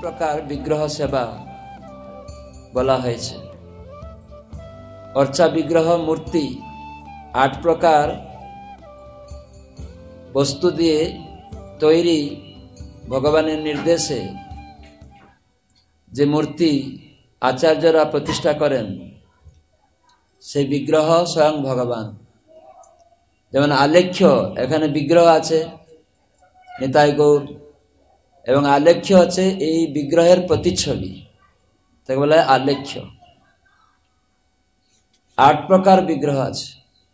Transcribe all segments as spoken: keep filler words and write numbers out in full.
প্রকার বিগ্রহ সেবা বলা হয়েছে। অর্চা বিগ্রহ মূর্তি আট প্রকার বস্তু দিয়ে তৈরি ভগবানের নির্দেশে যে মূর্তি আচার্যরা প্রতিষ্ঠা করেন সেই বিগ্রহ স্বয়ং ভগবান। যেমন আলেখ্য, এখানে বিগ্রহ আছে নিতাই গৌর, এবং আলেখ্য আছে এই বিগ্রহের প্রতিচ্ছবি, তাকে বলা হয় আলেখ্য। আট প্রকার বিগ্রহ আছে।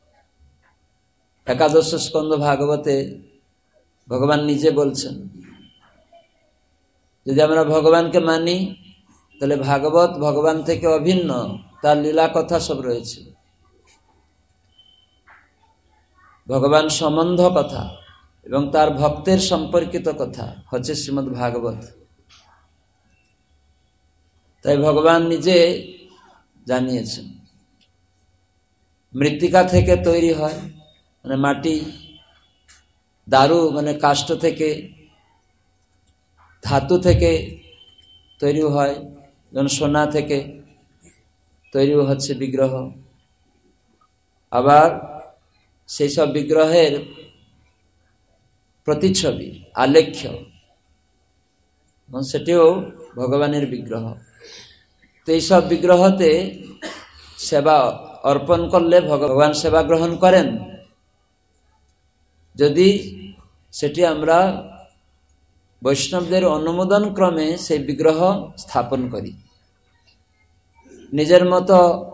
একাদশ স্কন্ধ ভাগবতে ভগবান নিজে বলছেন, যদি আমরা ভগবানকে মানি তাহলে ভাগবত ভগবান থেকে অভিন্ন, তার লীলা কথা সব রয়েছে। ভগবান সম্বন্ধ কথা এবং তার ভক্তের সম্পর্কিত কথা হচ্ছে শ্রীমদ্ ভাগবত। তাই ভগবান নিজে জানিয়েছেন মৃত্তিকা থেকে তৈরি হয়, মানে মাটি, দারু মানে কাষ্ঠ থেকে, ধাতু থেকে তৈরি হয়, যেমন সোনা থেকে তৈরি হচ্ছে বিগ্রহ। আবার সেই সব বিগ্রহের প্রতিচ্ছবি আলেখ্য, সেটিও ভগবানের বিগ্রহ। তো এইসব বিগ্রহতে সেবা অর্পণ করলে ভগবান সেবা গ্রহণ করেন, যদি সেটি আমরা বৈষ্ণবদের অনুমোদন ক্রমে সেই বিগ্রহ স্থাপন করি। নিজের মতো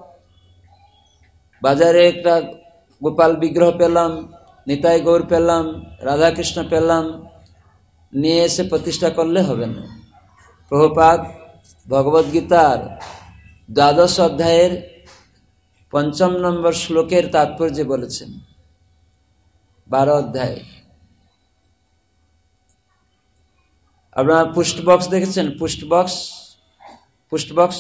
বাজারে একটা গোপাল বিগ্রহ পেলাম, নিতাই গৌর পেলাম, রাধাকৃষ্ণ পেলাম, নিয়ে এসে প্রতিষ্ঠা করলে হবে না। প্রভুপাদ ভগবদ গীতার দ্বাদশ অধ্যায়ের পঞ্চম নম্বর শ্লোকের তাৎপর্য বলেছেন। বারো অধ্যায় আপনারা পুস্ট বক্স দেখেছেন? Post box post box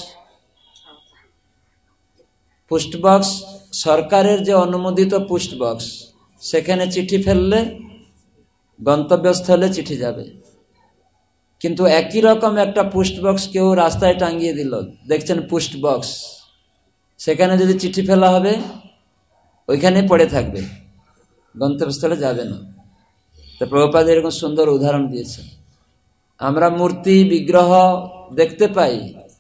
post box সরকারের যে অনুমোদিত পুস্ট বক্স, সেখানে চিঠি ফেললে গন্তব্যস্থলে চিঠি যাবে। কিন্তু একই রকম একটা পুস্ট বক্স কেউ রাস্তায় টাঙিয়ে দিল, দেখছেন পুস্ট বক্স, সেখানে যদি চিঠি ফেলা হবে ওইখানে পড়ে থাকবে, গন্তব্যস্থলে যাবে না। তো প্রভুপাদ এরকম সুন্দর উদাহরণ দিয়েছেন। আমরা মূর্তি বিগ্রহ দেখতে পাই,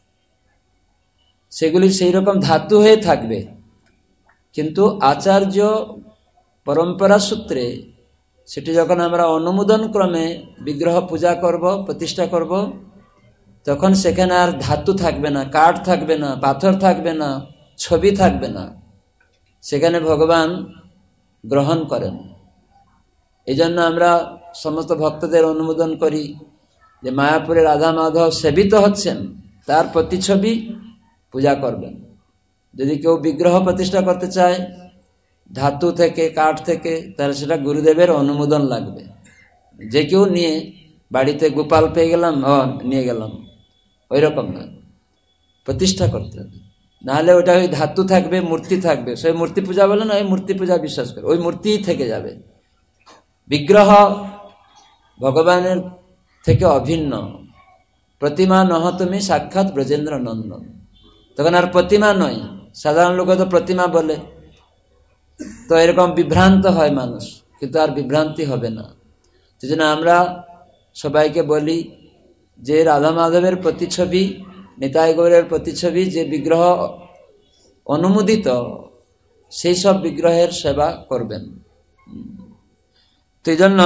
সেগুলি সেই রকম ধাতু হয়ে থাকবে, কিন্তু আচার্য পরম্পরা সূত্রে সেটি যখন আমরা অনুমোদন ক্রমে বিগ্রহ পূজা করব, প্রতিষ্ঠা করব, তখন সেখানে আর ধাতু থাকবে না, কাঠ থাকবে না, পাথর থাকবে না, ছবি থাকবে না, সেখানে ভগবান গ্রহণ করেন। এই জন্য আমরা সমস্ত ভক্তদের অনুমোদন করি যে মায়াপুরে রাধা মাধব সেবিত হচ্ছেন, তার প্রতিচ্ছবি পূজা করবেন। যদি কেউ বিগ্রহ প্রতিষ্ঠা করতে চায় ধাতু থেকে, কাঠ থেকে, তাহলে সেটা গুরুদেবের অনুমোদন লাগবে। যে কেউ নিয়ে বাড়িতে গোপাল পেয়ে গেলাম, ও নিয়ে গেলাম, ওই রকম না, প্রতিষ্ঠা করতে হবে। নাহলে ওটা ওই ধাতু থাকবে, মূর্তি থাকবে, সেই মূর্তি পূজা বলে না, ওই মূর্তি পূজা বিশ্বাস করে, ওই মূর্তিই থেকে যাবে। বিগ্রহ ভগবানের থেকে অভিন্ন। প্রতিমা নহ তুমি সাক্ষাৎ ব্রজেন্দ্র নন্দন, তখন আর প্রতিমা নয়। সাধারণ লোক তো প্রতিমা বলে, তো এরকম বিভ্রান্ত হয় মানুষ, কিন্তু আর বিভ্রান্তি হবে না। সেজন্য আমরা সবাইকে বলি যে রাধা মাধবের প্রতিচ্ছবি, নিতাই গৌরের প্রতিচ্ছবি যে বিগ্রহ অনুমোদিত, সেই সব বিগ্রহের সেবা করবেন। তো এই জন্য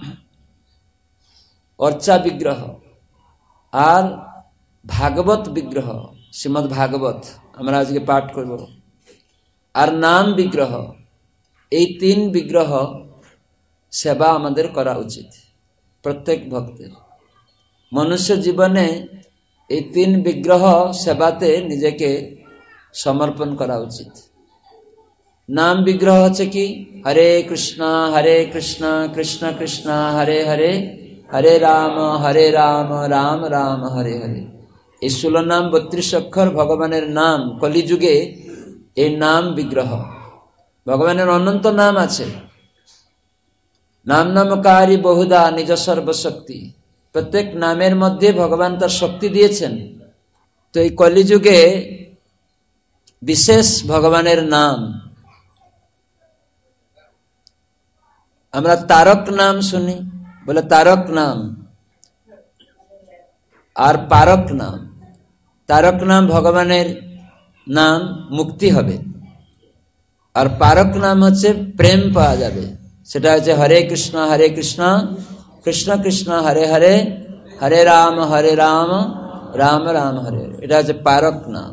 অর্চা বিগ্রহ আর ভাগবত বিগ্রহ, শ্রীমদ্ ভাগবত আমরা আজকে পাঠ করব, আর নাম বিগ্রহ, এই তিন বিগ্রহ সেবা আমাদের করা উচিত প্রত্যেক ভক্তের। মনুষ্য জীবনে এই তিন বিগ্রহ সেবাতে নিজেকে সমর্পণ করা উচিত। নাম বিগ্রহ হচ্ছে কি? হরে কৃষ্ণ হরে কৃষ্ণ কৃষ্ণ কৃষ্ণ হরে হরে, হরে রাম হরে রাম রাম রাম হরে হরে। এই ষোলো নাম বত্রিশ অক্ষর ভগবানের নাম। কলিযুগে এই নাম বিগ্রহ। ভগবানের অনন্ত নাম আছে। নাম নামকারী বহুদা নিজ সর্বশক্তি, প্রত্যেক নামের মধ্যে ভগবান তার শক্তি দিয়েছেন। তো এই কলিযুগে বিশেষ ভগবানের নাম, আমরা তারক নাম শুনি, বলে তারক নাম আর পারক নাম। তারক নাম ভগবানের নাম, মুক্তি হবে। আর পারক নাম হচ্ছে প্রেম পাওয়া যাবে, সেটা হচ্ছে হরে কৃষ্ণ হরে কৃষ্ণ কৃষ্ণ কৃষ্ণ হরে হরে হরে রাম হরে রাম রাম রাম হরে হরে। এটা হচ্ছে পারক নাম।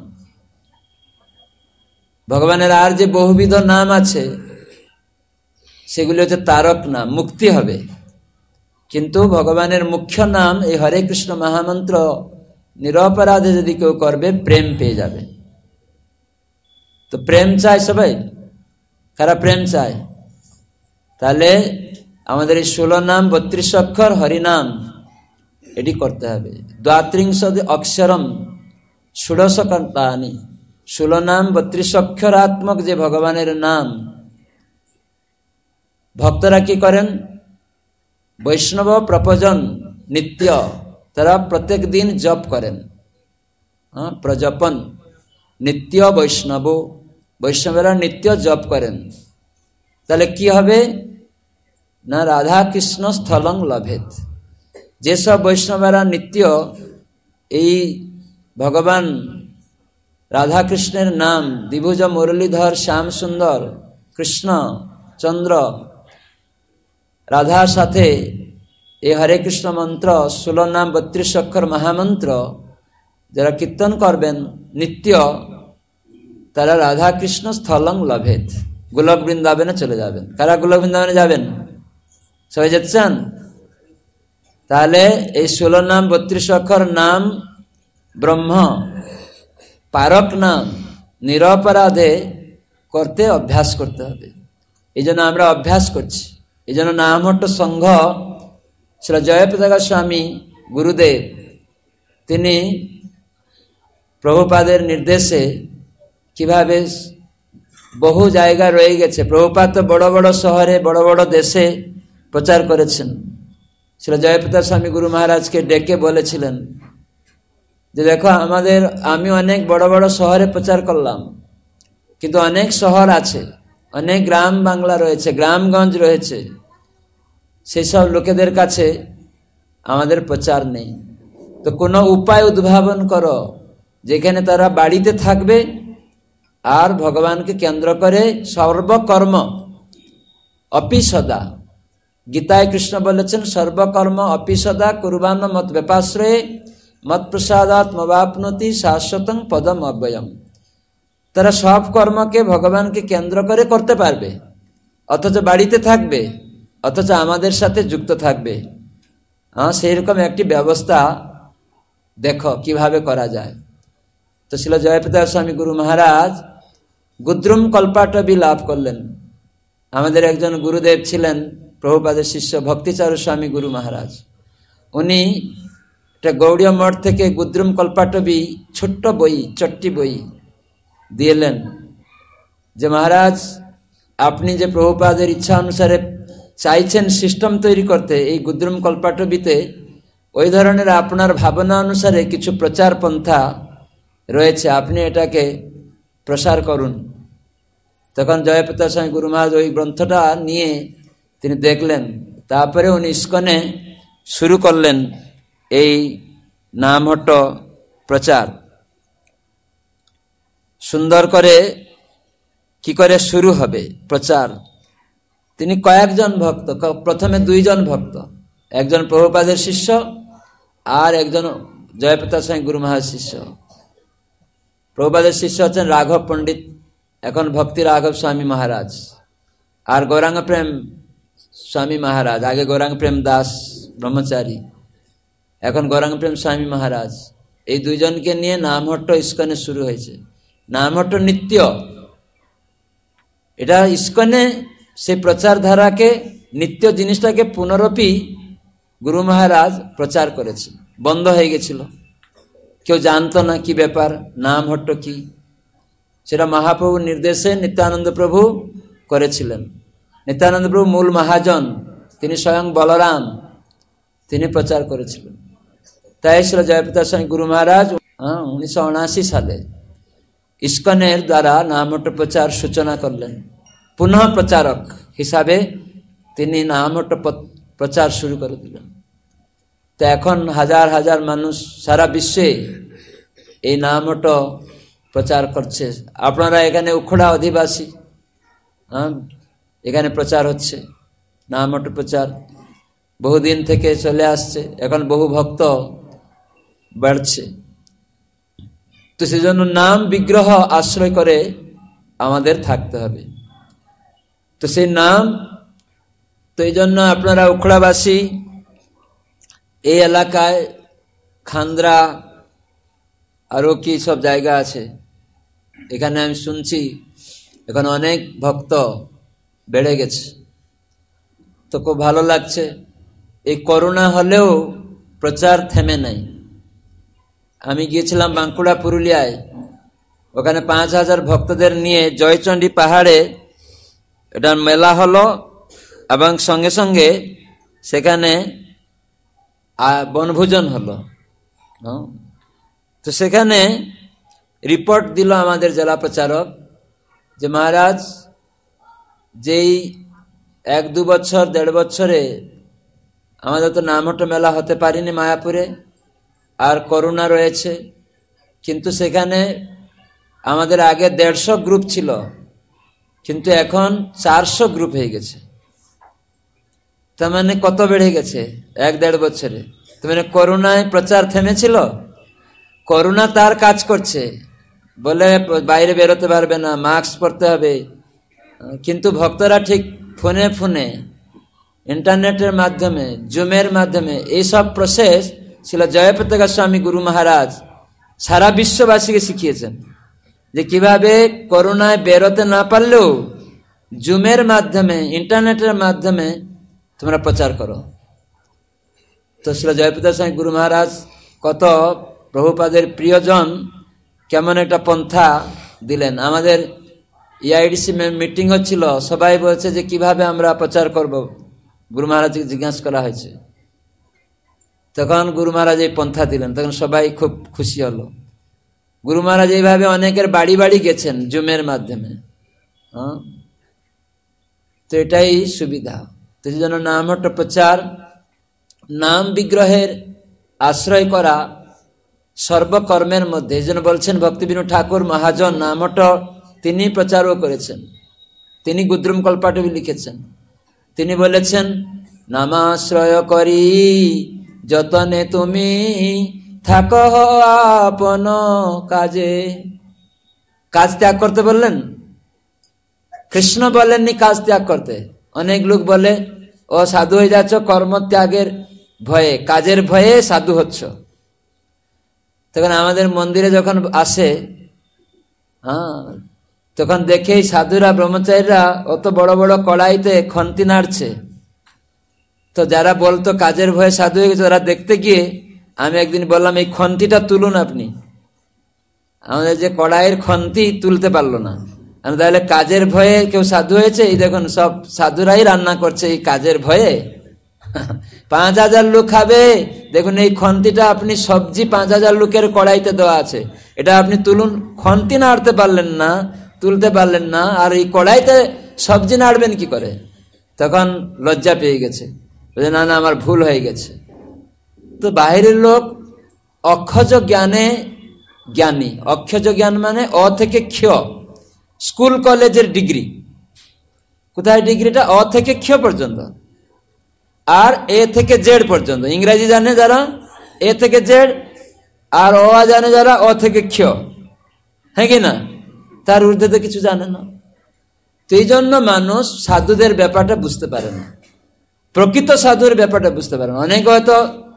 ভগবানের আর যে বহুবিধ নাম আছে সেগুলি হচ্ছে তারক নাম, মুক্তি হবে। কিন্তু ভগবানের মুখ্য নাম এই হরে কৃষ্ণ মহামন্ত্র নিরপরাধে যদি কেউ করবে প্রেম পেয়ে যাবে। তো প্রেম চাই সবাই, কারা প্রেম চায়? তাহলে আমাদের এই ষোলো নাম বত্রিশ অক্ষর হরিনাম এটি করতে হবে। দ্বাত্রিংশ অক্ষরম ষোড়শ কর্তানি, ষোলো নাম বত্রিশ অক্ষরাত্মক যে ভগবানের নাম। ভক্তরা কি করেন? বৈষ্ণব প্রপজন নিত্য, তারা প্রত্যেক দিন জপ করেন, হ্যাঁ প্রজপন নিত্য বৈষ্ণব, বৈষ্ণবেরা নিত্য জপ করেন। তাহলে কি হবে না, রাধা কৃষ্ণ স্থলং লভেত। যেসব বৈষ্ণবেরা নিত্য এই ভগবান রাধা কৃষ্ণের নাম, দ্বিভুজ মুরলীধর শ্যাম সুন্দর কৃষ্ণ চন্দ্র রাধার সাথে এই হরে কৃষ্ণ মন্ত্র ষোলো নাম বত্রিশ অক্ষর মহামন্ত্র যারা কীর্তন করবেন নিত্য, তারা রাধা কৃষ্ণ স্থলং লভেত, গোলক বৃন্দাবনে চলে যাবেন। কারা গোলক বৃন্দাবনে যাবেন? সবাই যেতে চান? তাহলে এই ষোলো নাম বত্রিশ অক্ষর নাম ব্রহ্ম, পারক নাম নিরপরাধে করতে অভ্যাস করতে হবে। এই জন্য আমরা অভ্যাস করছি। এই জন্য নামহট্ট সংঘ শ্রী জয়প্রকাশ স্বামী গুরুদেব তিনি প্রভুপাদের নির্দেশে কিভাবে বহু জায়গা রয়ে গেছে, প্রভুপাদ তো বড় বড় শহরে বড় বড় দেশে প্রচার করেছেন। শ্রী জয়প্রকাশ স্বামী গুরু মহারাজকে ডেকে বলেছিলেন যে দেখো আমাদের, আমি অনেক বড় বড় শহরে প্রচার করলাম, কিন্তু অনেক শহর আছে, অনেক গ্রাম বাংলা রয়েছে, গ্রামগঞ্জ রয়েছে, সেই সব লোকেদের কাছে আমাদের প্রচার নেই। তো কোনো উপায় উদ্ভাবন করো যেখানে তারা বাড়িতে থাকবে আর ভগবানকে কেন্দ্র করে সর্বকর্ম অপি সদা, গীতায় কৃষ্ণ বলেছেন সর্বকর্ম অপি সদা কুর্বাণ মত ব্যাপাশ্রয়ে মত প্রসাদাত মবাপনতি শাশ্বতং পদম অব্যয়ম। তারা সব কর্মকে ভগবানকে কেন্দ্র করে করতে পারবে, অথচ বাড়িতে থাকবে, অথচ আমাদের সাথে যুক্ত থাকবে। হ্যাঁ, সেইরকম একটি ব্যবস্থা দেখো কিভাবে করা যায়। তো শিল জয়প্রকাশ স্বামী গুরু মহারাজ গুদ্রুম কল্পাটবি লাভ করলেন। আমাদের একজন গুরুদেব ছিলেন প্রভুপাদের শিষ্য ভক্তিচারু স্বামী গুরু মহারাজ, উনি এটা গৌড়ীয় মঠ থেকে গুদ্রুম কল্পাটবি ছোট্ট বই, চট্টি বই দিলেন যে মহারাজ আপনি যে প্রভুপাদের ইচ্ছা অনুসারে চাইছেন সিস্টেম তৈরি করতে এই গুদ্রুম কল্পাটবিতে, ওই ধরনের আপনার ভাবনা অনুসারে কিছু প্রচার পন্থা রয়েছে, আপনি এটাকে প্রসার করুন। তখন জয়প্রকাশ স্বামী গুরু মহারাজ ওই গ্রন্থটা নিয়ে তিনি দেখলেন, তারপরে উনি ইস্কনে শুরু করলেন এই নামহট্ট প্রচার। সুন্দর করে কি করে শুরু হবে প্রচার, তিনি কয়েকজন ভক্ত, প্রথমে দুইজন ভক্ত, একজন প্রভুপাদের শিষ্য আর একজন জয়প্রকাশ স্বামী গুরু মহারাজ শিষ্য। প্রভুপাদের শিষ্য হচ্ছেন রাঘব পণ্ডিত, এখন ভক্তি রাঘব স্বামী মহারাজ, আর গৌরাঙ্গ প্রেম স্বামী মহারাজ, আগে গৌরাঙ্গ প্রেম দাস ব্রহ্মচারী, এখন গৌরাঙ্গ প্রেম স্বামী মহারাজ। এই দুইজনকে নিয়ে নামহট্ট ইস্কনে শুরু হয়েছে। নামহট্ট নিত্য, এটা ইস্কনে সেই প্রচার ধারাকে, নিত্য জিনিসটাকে পুনরপি গুরু মহারাজ প্রচার করেছেন। বন্ধ হয়ে গেছিল, কেউ জানতো না কি ব্যাপার, নামহট্ট কি, সেটা মহাপ্রভুর নির্দেশে নিত্যানন্দ প্রভু করেছিলেন। নিত্যানন্দ প্রভু মূল মহাজন, তিনি স্বয়ং বলরাম, তিনি প্রচার করেছিলেন। তাই ছিল জয়প্রকাশ স্বামী গুরু মহারাজ উনিশশো উনআশি সালে ইস্কনের দ্বারা নামঠ প্রচার সূচনা করলেন। পুনঃ প্রচারক হিসাবে তিনি নামঠ প্রচার শুরু করে দিলেন। তো এখন হাজার হাজার মানুষ সারা বিশ্বে এই নামঠ প্রচার করছে। আপনারা এখানে উখড়া অধিবাসী, হ্যাঁ, এখানে প্রচার হচ্ছে নামঠ প্রচার, বহুদিন থেকে চলে আসছে, এখন বহু ভক্ত বাড়ছে। তো সেজন্য নাম বিগ্রহ আশ্রয় করে আমাদের থাকতে হবে। তো সেই নাম, তো এই জন্য আপনারা উখড়াবাসী এই এলাকায় খান্দ্রা আরো কি সব জায়গা আছে, এখানে আমি শুনছি এখন অনেক ভক্ত বেড়ে গেছে। তো খুব ভালো লাগছে। এই করোনা হলেও প্রচার থেমে নাই। আমি গিয়েছিলাম বাঁকুড়া পুরুলিয়ায়, ওখানে পাঁচ হাজার ভক্তদের নিয়ে জয়চণ্ডী পাহাড়ে এটা মেলা হলো এবং সঙ্গে সঙ্গে সেখানে বনভোজন হলো। তো সেখানে রিপোর্ট দিল আমাদের জেলা প্রচারক যে মহারাজ, যেই এক দু বছর দেড় বছরে আমাদের তো নামঠ মেলা হতে পারিনি মায়াপুরে, আর করোনা রয়েছে, কিন্তু সেখানে আমাদের আগে দেড়শো গ্রুপ ছিল, কিন্তু এখন চারশো গ্রুপ হয়ে গেছে। তার মানে কত বেড়ে গেছে এক দেড় বছরে। তার মানে করোনায় প্রচার থেমেছিল? করোনা তার কাজ করছে, বলে বাইরে বেরোতে পারবে না, মাস্ক পরতে হবে, কিন্তু ভক্তরা ঠিক ফোনে ফোনে ইন্টারনেটের মাধ্যমে জুমের মাধ্যমে এইসব প্রসেস ছিল। জয়প্রকাশ স্বামী গুরু মহারাজ সারা বিশ্ববাসীকে শিখিয়েছেন যে কিভাবে করোনায় বেরোতে না পারলেও জুমের মাধ্যমে ইন্টারনেটের মাধ্যমে তোমরা প্রচার করো। তো ছিল জয়প্রকাশ স্বামী গুরু মহারাজ কত প্রভুপাদের প্রিয়জন, কেমন একটা পন্থা দিলেন। আমাদের ইআইডিসি মিটিং হচ্ছিল, সবাই বলছে যে কিভাবে আমরা প্রচার করব, গুরু মহারাজকে জিজ্ঞাসা করা হয়েছে। তখন গুরু মহারাজ এই পন্থা দিলেন, তখন সবাই খুব খুশি হলো। গুরু মহারাজ এইভাবে অনেকের বাড়ি বাড়ি গেছেন জুমের মাধ্যমে। হ্যাঁ, তো এটাই সুবিধা। তো সেই জন্য নামঠ প্রচার, নাম বিগ্রহের আশ্রয় করা সর্বকর্মের মধ্যে। এই জন্য বলছেন ভক্তিবিনোদ ঠাকুর মহাজন নামঠ তিনি প্রচারও করেছেন, তিনি গুদ্রুম কল্পাটবি লিখেছেন। তিনি বলেছেন, নামাশ্রয় করি যতনে তুমি থাকো আপন কাজে। কাজ ত্যাগ করতে বললেন, কৃষ্ণ বলেননি কাজ ত্যাগ করতে। অনেক লোক বলে ও সাধু হয়ে যাচ্ছ কর্ম ত্যাগের ভয়ে, কাজের ভয়ে সাধু হচ্ছ। তখন আমাদের মন্দিরে যখন আসে, হ্যাঁ, তখন দেখে সাধুরা ব্রহ্মচারীরা অত বড় বড় কড়াইতে খন্তি নাড়ছে। তো যারা বলতো কাজের ভয়ে সাধু হয়ে গেছে, তারা দেখতে গিয়ে আমি একদিন বললাম, এই খন্তিটা তুলুন আপনি। আমাদের যে কড়াইয়ের খন্তি তুলতে পারলো না। তাহলে কাজের ভয়ে কেউ সাধু হয়েছে? এই দেখুন সব সাধুরাই রান্না করছে এই কাজের ভয়ে। পাঁচ হাজার লোক খাবে, দেখুন এই খন্তিটা আপনি সবজি পাঁচ হাজার লোকের কড়াইতে দেওয়া আছে, এটা আপনি তুলুন। খন্তি নাড়তে পারলেন না, তুলতে পারলেন না, আর এই কড়াইতে সবজি নাড়বেন কি করে? তখন লজ্জা পেয়ে গেছে, না না আমার ভুল হয়ে গেছে। তো বাহিরের লোক অক্ষজ জ্ঞানে জ্ঞানী। অক্ষজ জ্ঞান মানে অ থেকে ক্ষ, স্কুল কলেজের ডিগ্রি। কোথায় ডিগ্রিটা? অ থেকে ক্ষ পর্যন্ত, আর এ থেকে জেড পর্যন্ত। ইংরেজি জানে যারা এ থেকে জেড, আর অ জানে যারা অ থেকে ক্ষ, হ্যাঁ কি না? তার ঊর্ধ্বে তো কিছু জানে না। তো এই জন্য মানুষ সাধুদের ব্যাপারটা বুঝতে পারে না, প্রকৃত সাধুর ব্যাপারটা বুঝতে পারে না। অনেকে হয়তো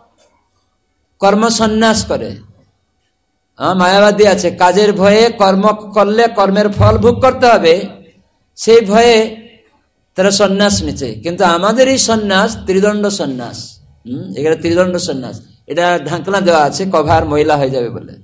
কর্ম সন্ন্যাস করে, মায়াবাদী আছে, কাজের ভয়ে কর্ম করলে কর্মের ফল ভোগ করতে হবে, সেই ভয়ে তারা সন্ন্যাস নিচ্ছে। কিন্তু আমাদের এই সন্ন্যাস ত্রিদণ্ড সন্ন্যাস। হম এখানে ত্রিদণ্ড সন্ন্যাস, এটা ঢাকনা দেওয়া আছে, কভার মহিলা হয়ে যাবে বলে।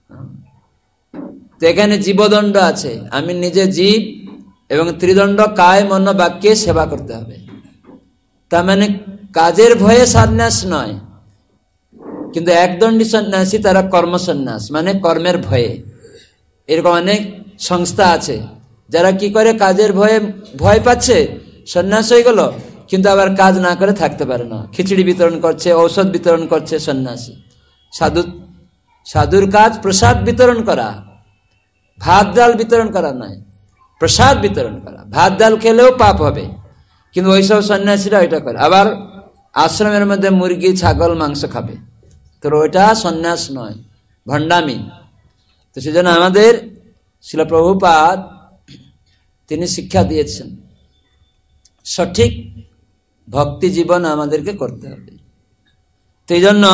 তো এখানে জীবদণ্ড আছে, আমি নিজে জীব এবং ত্রিদণ্ড কায় মন বাক্যে সেবা করতে হবে। তার মানে কাজের ভয়ে সন্ন্যাস নয়, কিন্তু একদণ্ডী সন্ন্যাসী তারা কর্ম সন্ন্যাস, মানে কর্মের ভয়ে। এরকম অনেক সংস্থা আছে যারা কি করে, কাজের ভয়ে ভয় পাচ্ছে, সন্ন্যাস হয়ে গেল, কিন্তু আবার কাজ না করে থাকতে পারে না, খিচুড়ি বিতরণ করছে, ঔষধ বিতরণ করছে সন্ন্যাসী। সাধু সাধুর কাজ প্রসাদ বিতরণ করা, ভাত ডাল বিতরণ করা নয়, প্রসাদ বিতরণ করা। ভাত ডাল খেলেও পাপ হবে, কিন্তু ওইসব সন্ন্যাসীরা ওইটা করে। আবার আশ্রমের মধ্যে মুরগি ছাগল মাংস খাবে, তো ওইটা সন্ন্যাস নয়, ভণ্ডামি। তো সেজন্য আমাদের শ্রীল প্রভুপাদ তিনি শিক্ষা দিয়েছেন, সঠিক ভক্তি জীবন আমাদেরকে করতে হবে। তো এই জন্য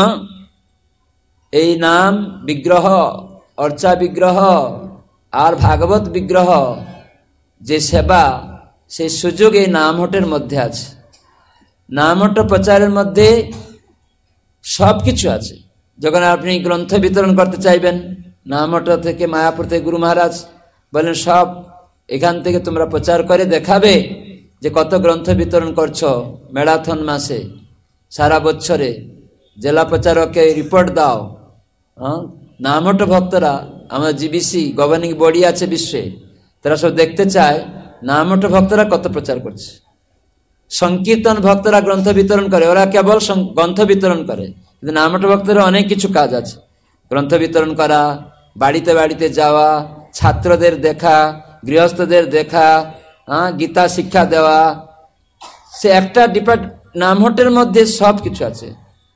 এই নাম বিগ্রহ, অর্চা বিগ্রহ আর ভাগবত বিগ্রহ যে সেবা, সেই সুযোগ এই নামহটের মধ্যে আছে। নামহট প্রচারের মধ্যে সব কিছু আছে। যখন আপনি গ্রন্থ বিতরণ করতে চাইবেন, নামহট থেকে মায়াপুর থেকে গুরু মহারাজ বলেন সব এখান থেকে তোমরা প্রচার করে দেখাবে যে কত গ্রন্থ বিতরণ করছো ম্যারাথন মাসে, সারা বছরে। জেলা প্রচারককে রিপোর্ট দাও। হ্যাঁ, নামহট ভক্তরা, আমাদের জিবিসি গভর্নিং বডি আছে বিশ্বে, তারা সব দেখতে চায় নামহট ভক্তরা কত প্রচার করছে। সংকীর্তন ভক্তরা গ্রন্থ বিতরণ করে, ওরা কেবল গ্রন্থ বিতরণ করে, কিন্তু নামহট ভক্তরা অনেক কিছু কাজ আছে। গ্রন্থ বিতরণ করা, বাড়িতে বাড়িতে যাওয়া, ছাত্রদের দেখা, গৃহস্থদের দেখা, হ্যাঁ, গীতা শিক্ষা দেওয়া, সে একটা ডিপার্ট নামহটের মধ্যে সব কিছু আছে।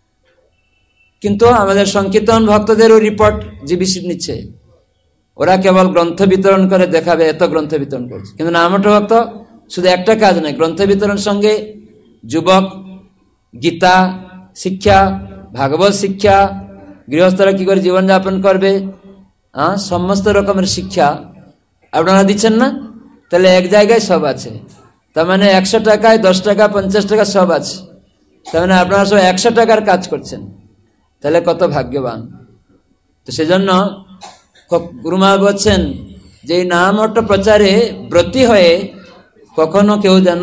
কিন্তু আমাদের সংকীর্তন ভক্তদেরও রিপোর্ট জিবিসি নিচ্ছে, ওরা কেবল গ্রন্থ বিতরণ করে দেখাবে এত গ্রন্থ বিতরণ করছে। কিন্তু নামহট ভক্ত শুধু একটা কাজ নয়, গ্রন্থ বিতরণ সঙ্গে যুবক গীতা শিক্ষা, ভাগবত শিক্ষা, গৃহস্থরা কি করে জীবনযাপন করবে, হ্যাঁ, সমস্ত রকমের শিক্ষা আপনারা দিচ্ছেন না? তাহলে এক জায়গায় সব আছে। তার মানে একশো টাকায় দশ টাকা পঞ্চাশ টাকা সব আছে। তার মানে আপনারা সব একশো টাকার কাজ করছেন, তাহলে কত ভাগ্যবান। তো সেজন্য গুরুমা বলছেন যে নামহট প্রচারে ব্রতী হয়ে কখনো কেউ যেন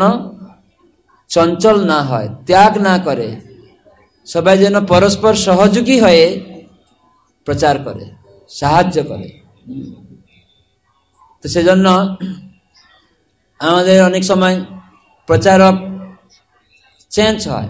চঞ্চল না হয়, ত্যাগ না করে, সবাই যেন পরস্পর সহযোগী হয়ে প্রচার করে, সাহায্য করে। তো সেজন্য আমাদের অনেক সময় প্রচারক চেঞ্জ হয়,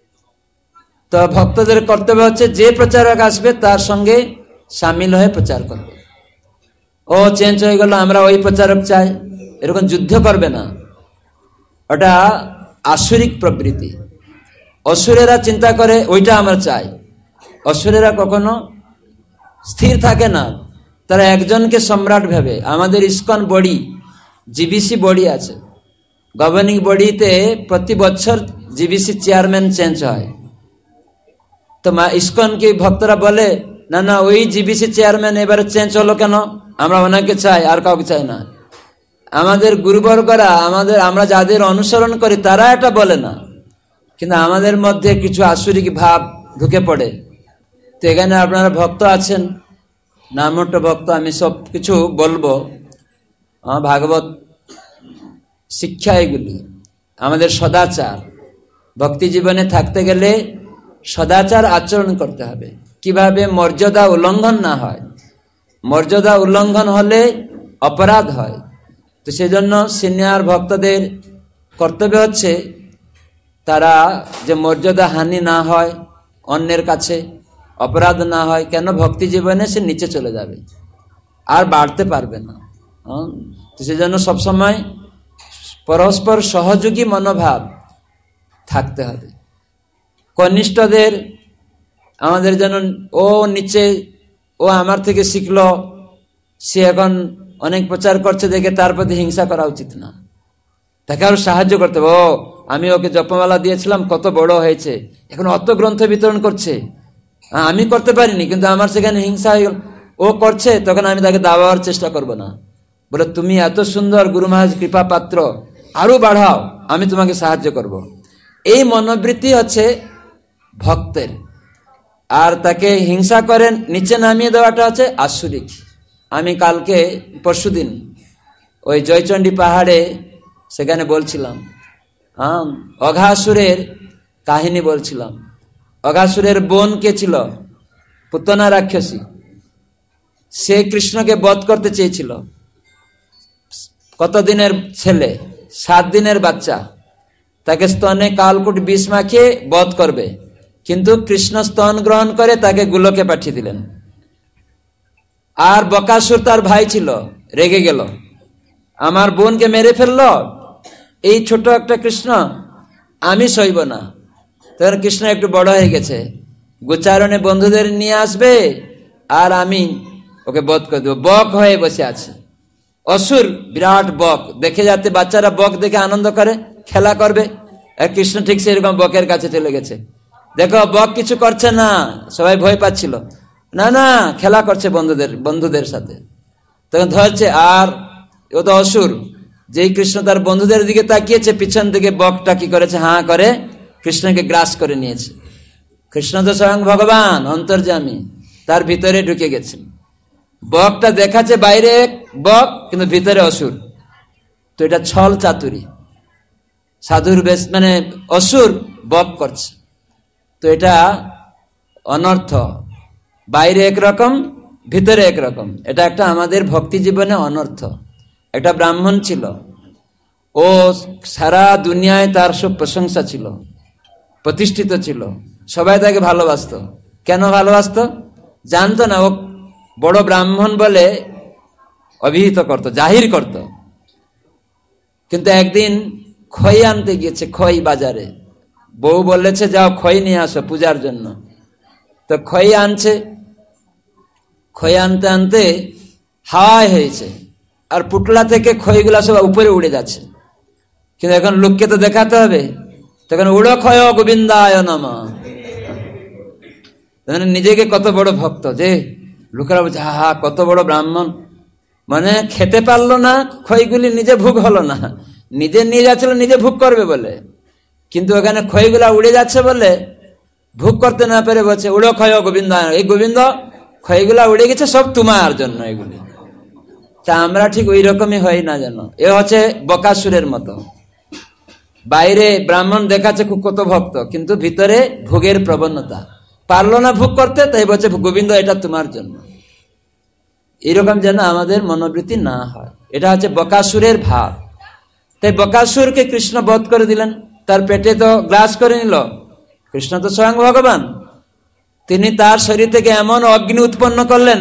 তো ভক্তদের কর্তব্য হচ্ছে যে প্রচারক আসবে তার সঙ্গে সামিল হয়ে প্রচার করবে। ও চেঞ্জ হয়ে গেল, আমরা ওই প্রচারক চাই, এরকম যুদ্ধ করবে না। ওটা আসুরিক প্রবৃত্তি। অসুরেরা চিন্তা করে ওইটা আমরা চাই। অসুরেরা কখনো স্থির থাকে না, তারা একজনকে সম্রাট ভেবে। আমাদের ইসকন বডি, জিবিসি বডি আছে, গভর্নিং বডিতে প্রতি বছর জিবিসি চেয়ারম্যান চেঞ্জ হয়। তো মা ইসকন কি ভক্তরা বলে না না ওই জিবিসি চেয়ারম্যান এবারে চেঞ্জ হলো কেন, আমরা ওনাকে চাই, আর কাউকে চাই না। আমাদের গুরুবর্গরা, আমাদের আমরা যাদের অনুসরণ করি তারা এটা বলে না, কিন্তু আমাদের মধ্যে কিছু আসুরিক ভাব ঢুকে পড়ে। তো এখানে আপনারা ভক্ত আছেন, নামহট ভক্ত, আমি সব কিছু বলবো। ভাগবত শিক্ষা এগুলি আমাদের সদাচার, ভক্তি জীবনে থাকতে গেলে সদাচার আচরণ করতে হবে, কিভাবে মর্যাদা উল্লঙ্ঘন না হয়। মর্যাদা উল্লঙ্ঘন হলে অপরাধ হয়। তো সেজন্য সিনিয়র ভক্তদের কর্তব্য হচ্ছে তারা যে মর্যাদা হানি না হয়, অন্যের কাছে অপরাধ না হয়। কেন? ভক্তি জীবনে সে নিচে চলে যাবে, আর বাড়তে পারবে না। তো সেজন্য সবসময় পরস্পর সহযোগী মনোভাব থাকতে হবে। কনিষ্ঠদের আমাদের যেন ও নিচে, ও আমার থেকে শিখলো, সে এখন অনেক প্রচার করছে দেখে তার প্রতি হিংসা করা উচিত না। তাকে আরো সাহায্য করতে হবে। ও আমি ওকে জপমালা দিয়েছিলাম, কত বড় হয়েছে, এখন অত গ্রন্থ বিতরণ করছে, আমি করতে পারিনি, কিন্তু আমার সেখানে হিংসা হয়ে গেল। ও করছে, তখন আমি তাকে দাবাবার চেষ্টা করব না, বলে তুমি এত সুন্দর গুরু মহারাজ কৃপা পাত্র, আরো বাড়াও, আমি তোমাকে সাহায্য করব। এই মনোবৃত্তি হচ্ছে ভক্তের। আর তাকে হিংসা করেন নিচে নামিয়ে দেওয়াটা হচ্ছে আসুরিক। আমি কালকে পরশুদিন ওই জয়চণ্ডী পাহাড়ে সেখানে বলছিলাম, হ্যাঁ, অঘাসুরের কাহিনী বলছিলাম। অঘাসুরের বোন কে ছিল? পুতনা রাক্ষসী, সে কৃষ্ণকে বধ করতে চেয়েছিল। কতদিনের ছেলে? সাত দিনের বাচ্চা। তাকে স্তনে কালকুট বিষ মাখিয়ে বধ করবে, কিন্তু কৃষ্ণ স্তন গ্রহণ করে তাকে গোলকে পাঠিয়ে দিলেন। আর বকাসুর তার ভাই ছিল, রেগে গেল, আমার বোনকে মেরে ফেললো এই ছোট একটা কৃষ্ণ, আমি সইব না। তখন কৃষ্ণ একটু বড় হয়ে গেছে, গোচারণে বন্ধুদের নিয়ে আসবে আর আমি ওকে বধ করে দেবো। বক হয়ে বসে আছে, অসুর বিরাট বক, দেখে যাতে বাচ্চারা বক দেখে আনন্দ করে, খেলা করবে। আর কৃষ্ণ ঠিক সেরকম বকের কাছে চলে গেছে। দেখো বক কিছু করছে না, সবাই ভয় পাচ্ছিল, না না খেলা করছে বন্ধুদের বন্ধুদের সাথে। তখন ধরছে, আর ও তো অসুর। যেই কৃষ্ণ তার বন্ধুদের দিকে তাকিয়েছে, পিছন দিকে বকটা কি করেছে, হাঁ করে কৃষ্ণকে গ্রাস করে নিয়েছে। কৃষ্ণ তো স্বয়ং ভগবান, অন্তর্যামী, তার ভিতরে ঢুকে গেছেন। বকটা দেখাচ্ছে বাইরে বক, কিন্তু ভিতরে অসুর। তো এটা ছল চাতুরি, সাধুর বেশ, মানে অসুর বক করছে। তো এটা অনর্থ, বাইরে একরকম ভিতরে একরকম। এটা একটা আমাদের ভক্তি জীবনে অনর্থ। একটা ব্রাহ্মণ ছিল, ও সারা দুনিয়ায় তার সব প্রশংসা ছিল, প্রতিষ্ঠিত ছিল, সবাই তাকে ভালোবাসত। কেন ভালোবাসত? জানতো না ও বড় ব্রাহ্মণ বলে অভিহিত করত, জাহির করত। কিন্তু একদিন খই আনতে গিয়েছে, খই বাজারে, বউ বলেছে যাও খই নিয়ে আসো পূজার জন্য। তো খই আনছে, খই আনতে আনতে হাওয়ায় হয়েছে, আর পুটলা থেকে খইগুলা সব উপরে উড়ে যাচ্ছে। কিন্তু এখন লোককে তো দেখাতে হবে, তখন উড়ো খয় গোবিন্দায় নমঃ। নিজেকে কত বড় ভক্ত, যে লোকেরা বলছে হা হা কত বড় ব্রাহ্মণ, মানে খেতে পারলো না খইগুলি, নিজে ভোগ হলো না। নিজে নিয়ে যাচ্ছিল নিজে ভোগ করবে বলে, কিন্তু ওখানে খইগুলা উড়ে যাচ্ছে বলে ভোগ করতে না পেরে বলছে উড়ো খয় গোবিন্দ। এই গোবিন্দ, খইগুলা উড়ে গেছে সব তোমার জন্য এগুলি। তা আমরা ঠিক ওই রকমই হই না যেন। এ হচ্ছে বকাসুরের মতো, বাইরে ব্রাহ্মণ দেখাচ্ছে খুব কত ভক্ত, কিন্তু ভিতরে ভোগের প্রবণতা, পারলো না ভোগ করতে, তাই বলছে গোবিন্দ এটা তোমার জন্য। এরকম যেন আমাদের মনোবৃত্তি না হয়। এটা হচ্ছে বকাসুরের ভাব। তাই বকাসুরকে কৃষ্ণ বধ করে দিলেন, তার পেটে তো গ্রাস করে নিল। কৃষ্ণ তো স্বয়ং ভগবান, তিনি তার শরীর থেকে এমন অগ্নি উৎপন্ন করলেন,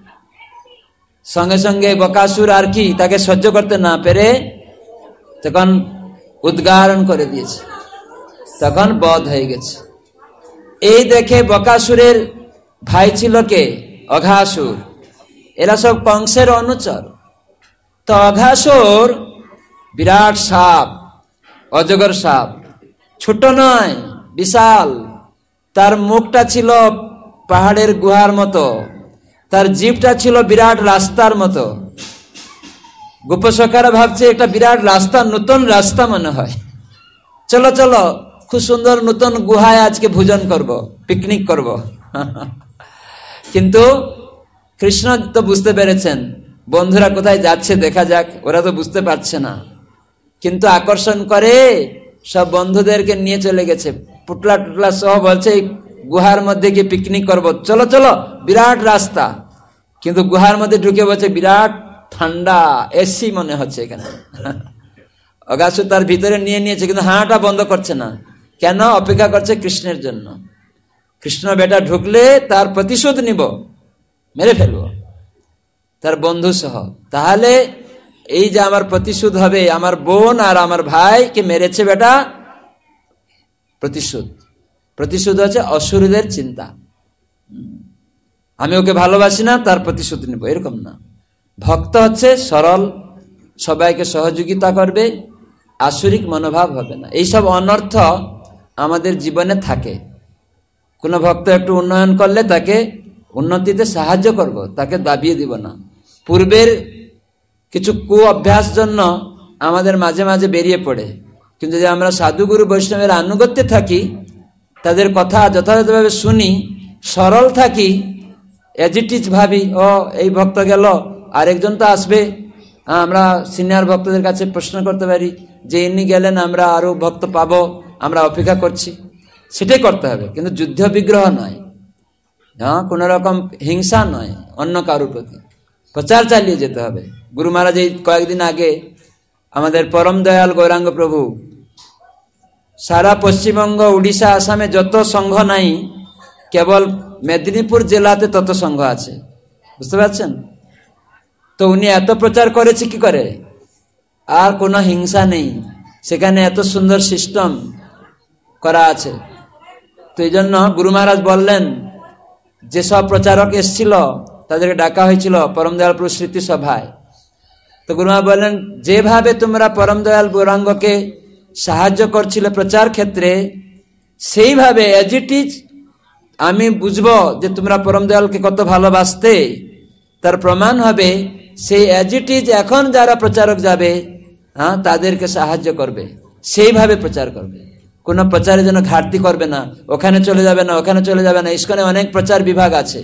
সঙ্গে সঙ্গে বকাসুর আর কি তাকে সহ্য করতে না পেরে তখন উদ্গারণ করে দিয়েছে, তখন বধ হয়ে গেছে। এই দেখে বকাসুরের ভাই ছিল কে? অঘাসুর। এরা সব কংসের অনুচর। তো অঘাসুর বিরাট সাপ, অজগর সাপ, ছোট নয়, বিশাল। তার মুখটা ছিল পাহাড়ের গুহার মতো, তার জিভটা ছিল বিরাট রাস্তার মতো। গোপসখারা ভাবছে একটা বিরাট রাস্তা, নতুন রাস্তা মনে হয়, চলো চলো খুব সুন্দর নতুন গুহায় আজকে ভোজন করব, পিকনিক করব। কিন্তু কৃষ্ণ তো বুঝতে পেরেছেন বন্ধুরা কোথায় যাচ্ছে, দেখা যাক। ওরা তো বুঝতে পারছে না, কিন্তু আকর্ষণ করে সব বন্ধুদেরকে নিয়ে চলে গেছে, পুটলা টুটলা সহ বলছে গুহার মধ্যে গিয়ে পিকনিক করব, চলো চলো। বিরাট রাস্তা, কিন্তু গুহার মধ্যে ঢুকে বলছে বিরাট ঠান্ডা, এসি মনে হচ্ছে এখানে। অগাসুর তার ভিতরে নিয়ে নিয়েছে, কিন্তু হাঁটা বন্ধ করছে না। কেন? অপেক্ষা করছে কৃষ্ণের জন্য। কৃষ্ণ বেটা ঢুকলে তার প্রতিশোধ নিব, মেরে ফেলবো তার বন্ধু সহ। তাহলে এই যে আমার প্রতিশোধ হবে, আমার বোন আর আমার ভাইকে মেরেছে বেটা, প্রতিশোধ। প্রতিশোধ হচ্ছে অসুরদের চিন্তা, আমি ওকে ভালোবাসি না, তার প্রতিশোধ নিব, এরকম না। ভক্ত হচ্ছে সরল, সবাইকে সহযোগিতা করবে, আসুরিক মনোভাব হবে না। এইসব অনর্থ আমাদের জীবনে থাকে। কোন ভক্ত একটু উন্নয়ন করলে তাকে উন্নতিতে সাহায্য করব, তাকে দাবিয়ে দিব না। পূর্বের কিছু কু অভ্যাস জন্য আমাদের মাঝে মাঝে বেরিয়ে পড়ে, কিন্তু যদি আমরা সাধুগুরু বৈষ্ণবের আনুগত্যে থাকি, তাদের কথা যথাযথভাবে শুনি, সরল থাকি, এজিটিজ ভাবি, ও এই ভক্ত গেল আরেকজন তো আসবে, আমরা সিনিয়র ভক্তদের কাছে প্রশ্ন করতে পারি যে ইনি গেলেন, আমরা আরো ভক্ত পাবো, আমরা অপেক্ষা করছি, সেটাই করতে হবে। কিন্তু যুদ্ধ বিগ্রহ নয়। হ্যাঁ, কোন রকম হিংসা নয় অন্য কারোর প্রতি, প্রচার চালিয়ে যেতে হবে। গুরু মহারাজ এই কয়েকদিন আগে আমাদের পরম দয়াল গৌরাঙ্গ প্রভু সারা পশ্চিমবঙ্গ, উড়িষ্যা, আসামে যত সংঘ নাই, কেবল মেদিনীপুর জেলাতে তত সংঘ আছে, বুঝতে পারছেন? তো উনি এত প্রচার করেছে কি করে, আর কোনো হিংসা নেই, সেখানে এত সুন্দর সিস্টেম করা আছে। তো এই জন্য গুরু মহারাজ বললেন, যেসব প্রচারক এসেছিল তাদেরকে ডাকা হয়েছিল পরম দয়াল প্রভু স্মৃতি সভায়। তো গুরু মহারাজ বললেন, যেভাবে তোমরা পরম দয়াল গৌরাঙ্গকে সাহায্য করছিল প্রচার ক্ষেত্রে, সেইভাবে এজ ইট ইজ আমি বুঝবো যে তোমরা পরম দয়ালকে কত ভালোবাসতে, তার প্রমাণ হবে সেই এজ ইট ইজ এখন যারা প্রচারক যাবে, হ্যাঁ, তাদেরকে সাহায্য করবে, সেইভাবে প্রচার করবে। কোনো প্রচারের জন্য ঘাটতি করবে না, ওখানে চলে যাবে না, ওখানে চলে যাবে না। ইস্কনে অনেক প্রচার বিভাগ আছে,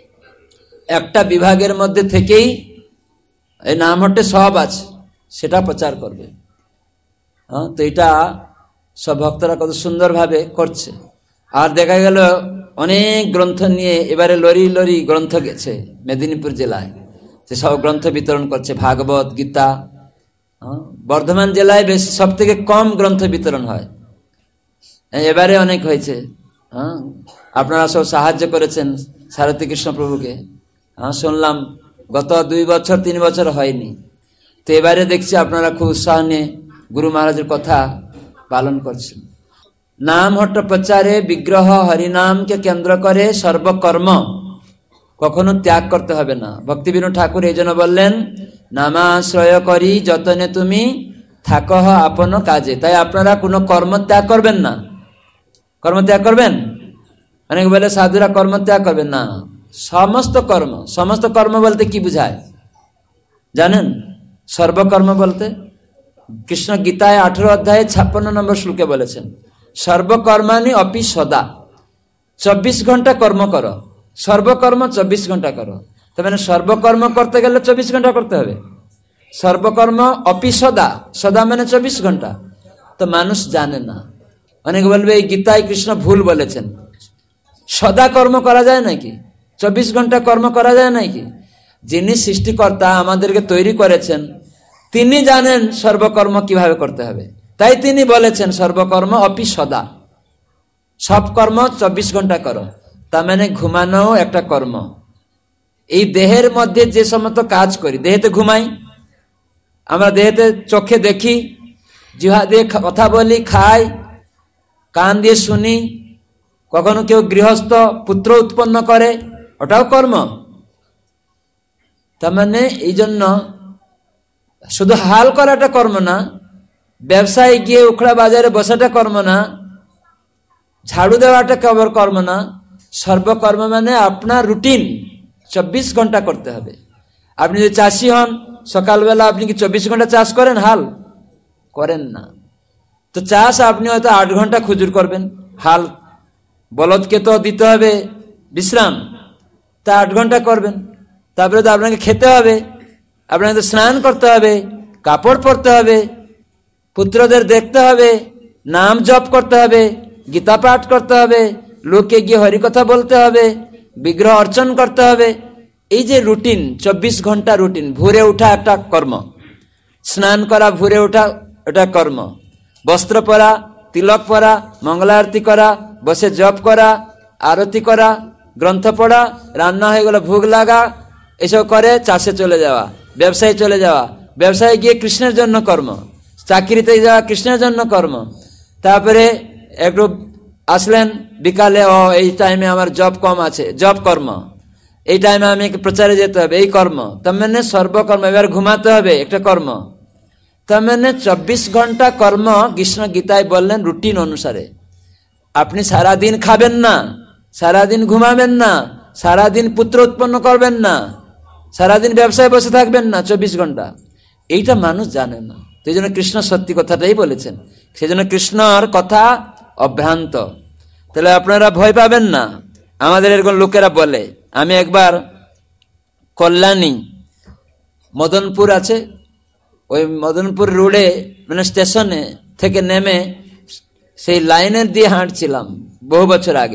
একটা বিভাগের মধ্যে থেকেই এই নাম হটে সব আছে, সেটা প্রচার করবে। হ্যাঁ, তো এটা সব ভক্তরা কত সুন্দরভাবে করছে। আর দেখা গেল অনেক গ্রন্থ নিয়ে এবারে লরি লরি গ্রন্থ গেছে মেদিনীপুর জেলায়, সে সব গ্রন্থ বিতরণ করছে, ভাগবত, গীতা। বর্ধমান জেলায় বেশি, সব থেকে কম গ্রন্থ বিতরণ হয়, এবারে অনেক হয়েছে। হ্যাঁ, আপনারা সব সাহায্য করেছেন সারথী কৃষ্ণ প্রভুকে। হ্যাঁ, শুনলাম গত দুই বছর তিন বছর হয়নি, তো এবারে দেখছি আপনারা খুব উৎসাহ নিয়ে গুরু মহারাজের কথা পালন করছেন। নাম হট্ট প্রচারে বিগ্রহ হরিনামকে কেন্দ্র করে সর্বকর্ম কখনো ত্যাগ করতে হবে না। ভক্তি বিনোদ ঠাকুর এই জন্য বললেন, নামাশ্রয় করি যতনে তুমি থাকহ আপন কাজে। তাই আপনারা কোনো কর্ম ত্যাগ করবেন না। কর্ম ত্যাগ করবেন, অনেক বলে সাধুরা কর্ম ত্যাগ করবেন না। সমস্ত কর্ম, সমস্ত কর্ম বলতে কি বুঝায় জানেন? সর্বকর্ম বলতে কৃষ্ণ গীতায় আঠেরো অধ্যায়ে ছাপ্পান্ন নম্বর শ্লোকে বলেছেন, সর্বকর্মানি অপি সদা। চব্বিশ ঘন্টা কর্ম করো, সর্বকর্ম চব্বিশ ঘন্টা করো। তার মানে সর্বকর্ম করতে গেলে চব্বিশ ঘন্টা করতে হবে। সর্বকর্ম অপি সদা, সদা মানে চব্বিশ ঘন্টা। তো মানুষ জানে না, অনেকে বলবে এই গীতায় কৃষ্ণ ভুল বলেছেন, সদা কর্ম করা যায় নাকি, চব্বিশ ঘন্টা কর্ম করা যায় নাকি? যিনি সৃষ্টিকর্তা আমাদেরকে তৈরি করেছেন, তিনি জানেন সর্বকর্ম কিভাবে করতে হবে, তাই তিনি বলেছেন সর্বকর্ম অপি সদা, সব কর্ম চব্বিশ ঘন্টা করো। তার মানে ঘুমানো একটা কর্ম। এই দেহের মধ্যে যে সমস্ত কাজ করি, দেহেতে ঘুমাই আমরা, দেহেতে চোখে দেখি, জিহ্বা দিয়ে কথা বলি, খাই, কান দিয়ে শুনি, কখনো কেউ গৃহস্থ পুত্র উৎপন্ন করে, ওটাও কর্ম। তার মানে এই জন্য শুধু হাল করাটা কর্ম না, ব্যবসায় গিয়ে উখড়া বাজারে বসাটা কর্ম না, ঝাড়ু দেওয়াটা কেবল কর্ম না। সর্বকর্ম মানে আপনার রুটিন চব্বিশ ঘন্টা করতে হবে। আপনি যদি চাষি হন, সকালবেলা আপনি কি চব্বিশ ঘন্টা চাষ করেন? হাল করেন না। তো চাষ আপনি হয়তো আট ঘন্টা খুজুর করবেন, হাল বলদকে তো দিতে হবে বিশ্রাম, তা আট ঘন্টা করবেন। তারপরে তো আপনাকে খেতে হবে, আপনাকে তো স্নান করতে হবে, কাপড় পরতে হবে, পুত্রদের দেখতে হবে, নাম জপ করতে হবে, গীতা পাঠ করতে হবে, লোকে গিয়ে হরিকথা বলতে হবে, বিগ্রহ অর্চন করতে হবে। এই যে রুটিন, চব্বিশ ঘন্টা রুটিন। ভোরে উঠা একটা কর্ম, স্নান করা, ভোরে উঠা এটা কর্ম, বস্ত্র পরা, তিলক পরা, মঙ্গলা আরতি করা, বসে জপ করা, আরতি করা, গ্রন্থ পড়া, রান্না হয়ে গেল ভোগ লাগা, এসব করে চাষে চলে যাওয়া, ব্যবসায় চলে যাওয়া, ব্যবসায় গিয়ে কৃষ্ণের জন্য কর্ম, চাকরিতে যাওয়া কৃষ্ণের জন্য কর্ম। তারপরে একটু আসলেন বিকালে, ও এই টাইমে আমার জব কম আছে, জব কর্ম, এই টাইমে আমি প্রচারে যেতে হবে, এই কর্ম। তার মানে সর্বকর্ম। এবার ঘুমাতে হবে, একটা কর্ম। তার মানে চব্বিশ ঘন্টা কর্ম কৃষ্ণ গীতায় বললেন রুটিন অনুসারে। আপনি সারাদিন খাবেন না, সারাদিন ঘুমাবেন না, সারাদিন পুত্র উৎপন্ন করবেন না, সারাদিন ব্যবসায় বসে থাকবেন না, চব্বিশ ঘন্টা। এইটা মানুষ জানে না। সেই জন্য কৃষ্ণ সত্যি কথাটাই বলেছেন, সেই জন্য কৃষ্ণর কথা অভ্রান্ত। তাহলে আপনারা ভয় পাবেন না। আমাদের এরকম লোকেরা বলে, আমি একবার কল্যাণী মদনপুর আছে, ওই মদনপুর রোডে মানে স্টেশনে থেকে নেমে সেই লাইনের দিয়ে হাঁটছিলাম বহু বছর আগে,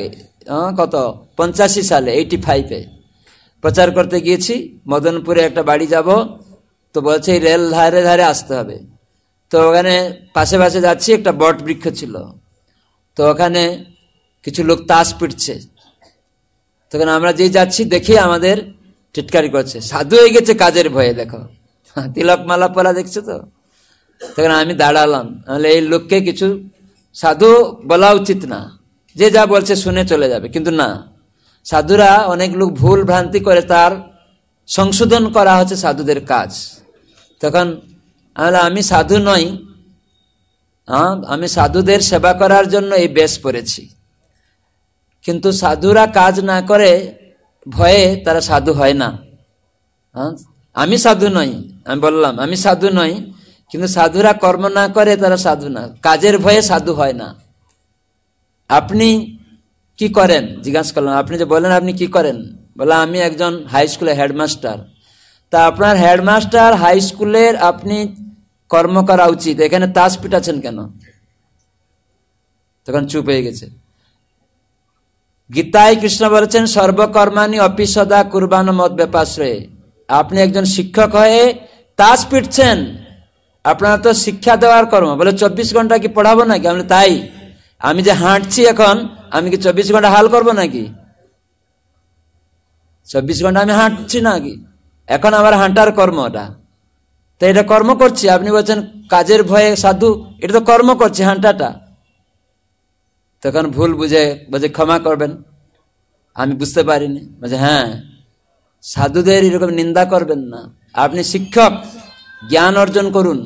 কত পঞ্চাশি সালে এইটি ফাইভে প্রচার করতে গিয়েছি। মদনপুরে একটা বাড়ি যাব, তো বলছে রেল ধারে ধারে আসতে হবে। তো ওখানে পাশে পাশে যাচ্ছি, একটা বট বৃক্ষ ছিল, তো ওখানে কিছু লোক তাস পিটছে। তখন আমরা যে যাচ্ছি দেখি আমাদের টিটকারি করছে, সাধু হয়ে গেছে কাজের ভয়ে, দেখো তিলক মালা পলা দেখছো তো। তখন আমি দাঁড়ালাম, তাহলে এই লোককে কিছু সাধু বলা উচিত না, যে যা বলছে শুনে চলে যাবে, কিন্তু না, সাধুরা অনেক লোক ভুল ভ্রান্তি করে, তার সংশোধন করা হচ্ছে সাধুদের কাজ। তখন আমি সাধু নই, আমি সাধুদের সেবা করার জন্য এই বেশ পড়েছি, কিন্তু সাধুরা কাজ না করে ভয়ে তারা সাধু হয় না। আমি সাধু নই, আমি বললাম আমি সাধু নই, কিন্তু সাধুরা কর্ম না করে তারা সাধু না, কাজের ভয়ে সাধু হয় না। আপনি কি করেন জিজ্ঞাসা করলাম, আপনি যে বলেন আপনি কি করেন, বলে আমি একজন হাই স্কুলের হেডমাস্টার। তা আপনার হেডমাস্টার হাই স্কুলের আপনি কর্ম করা উচিত, এখানে তাস পিটাচ্ছেন কেন? তখন চুপ হয়ে গেছে। গীতায় কৃষ্ণ বলেছেন সর্বকর্মানি অপি সদা কুরবান মদ ব্যাপাশ্রয়ে। আপনি একজন শিক্ষক হয়ে তাস পিটছেন, আপনার তো শিক্ষা দেওয়ার কর্ম। বলে চব্বিশ ঘন্টা কি পড়াবো নাকি? আমি তাই, আমি যে হাঁটছি এখন, আমি কি চব্বিশ ঘন্টা হাল করবো নাকি? চব্বিশ ঘন্টা আমি হাঁটছি নাকি? এখন আমার হাঁটার কর্ম ওটা, তো এটা কর্ম করছি। আপনি বলছেন কাজের ভয়ে সাধু, এটা তো কর্ম করছি হাঁটাটা। তখন ভুল বুঝে বলছে ক্ষমা করবেন, আমি বুঝতে পারিনি। বলছে হ্যাঁ, সাধুদের এরকম নিন্দা করবেন না, আপনি শিক্ষক, জ্ঞান অর্জন করুন।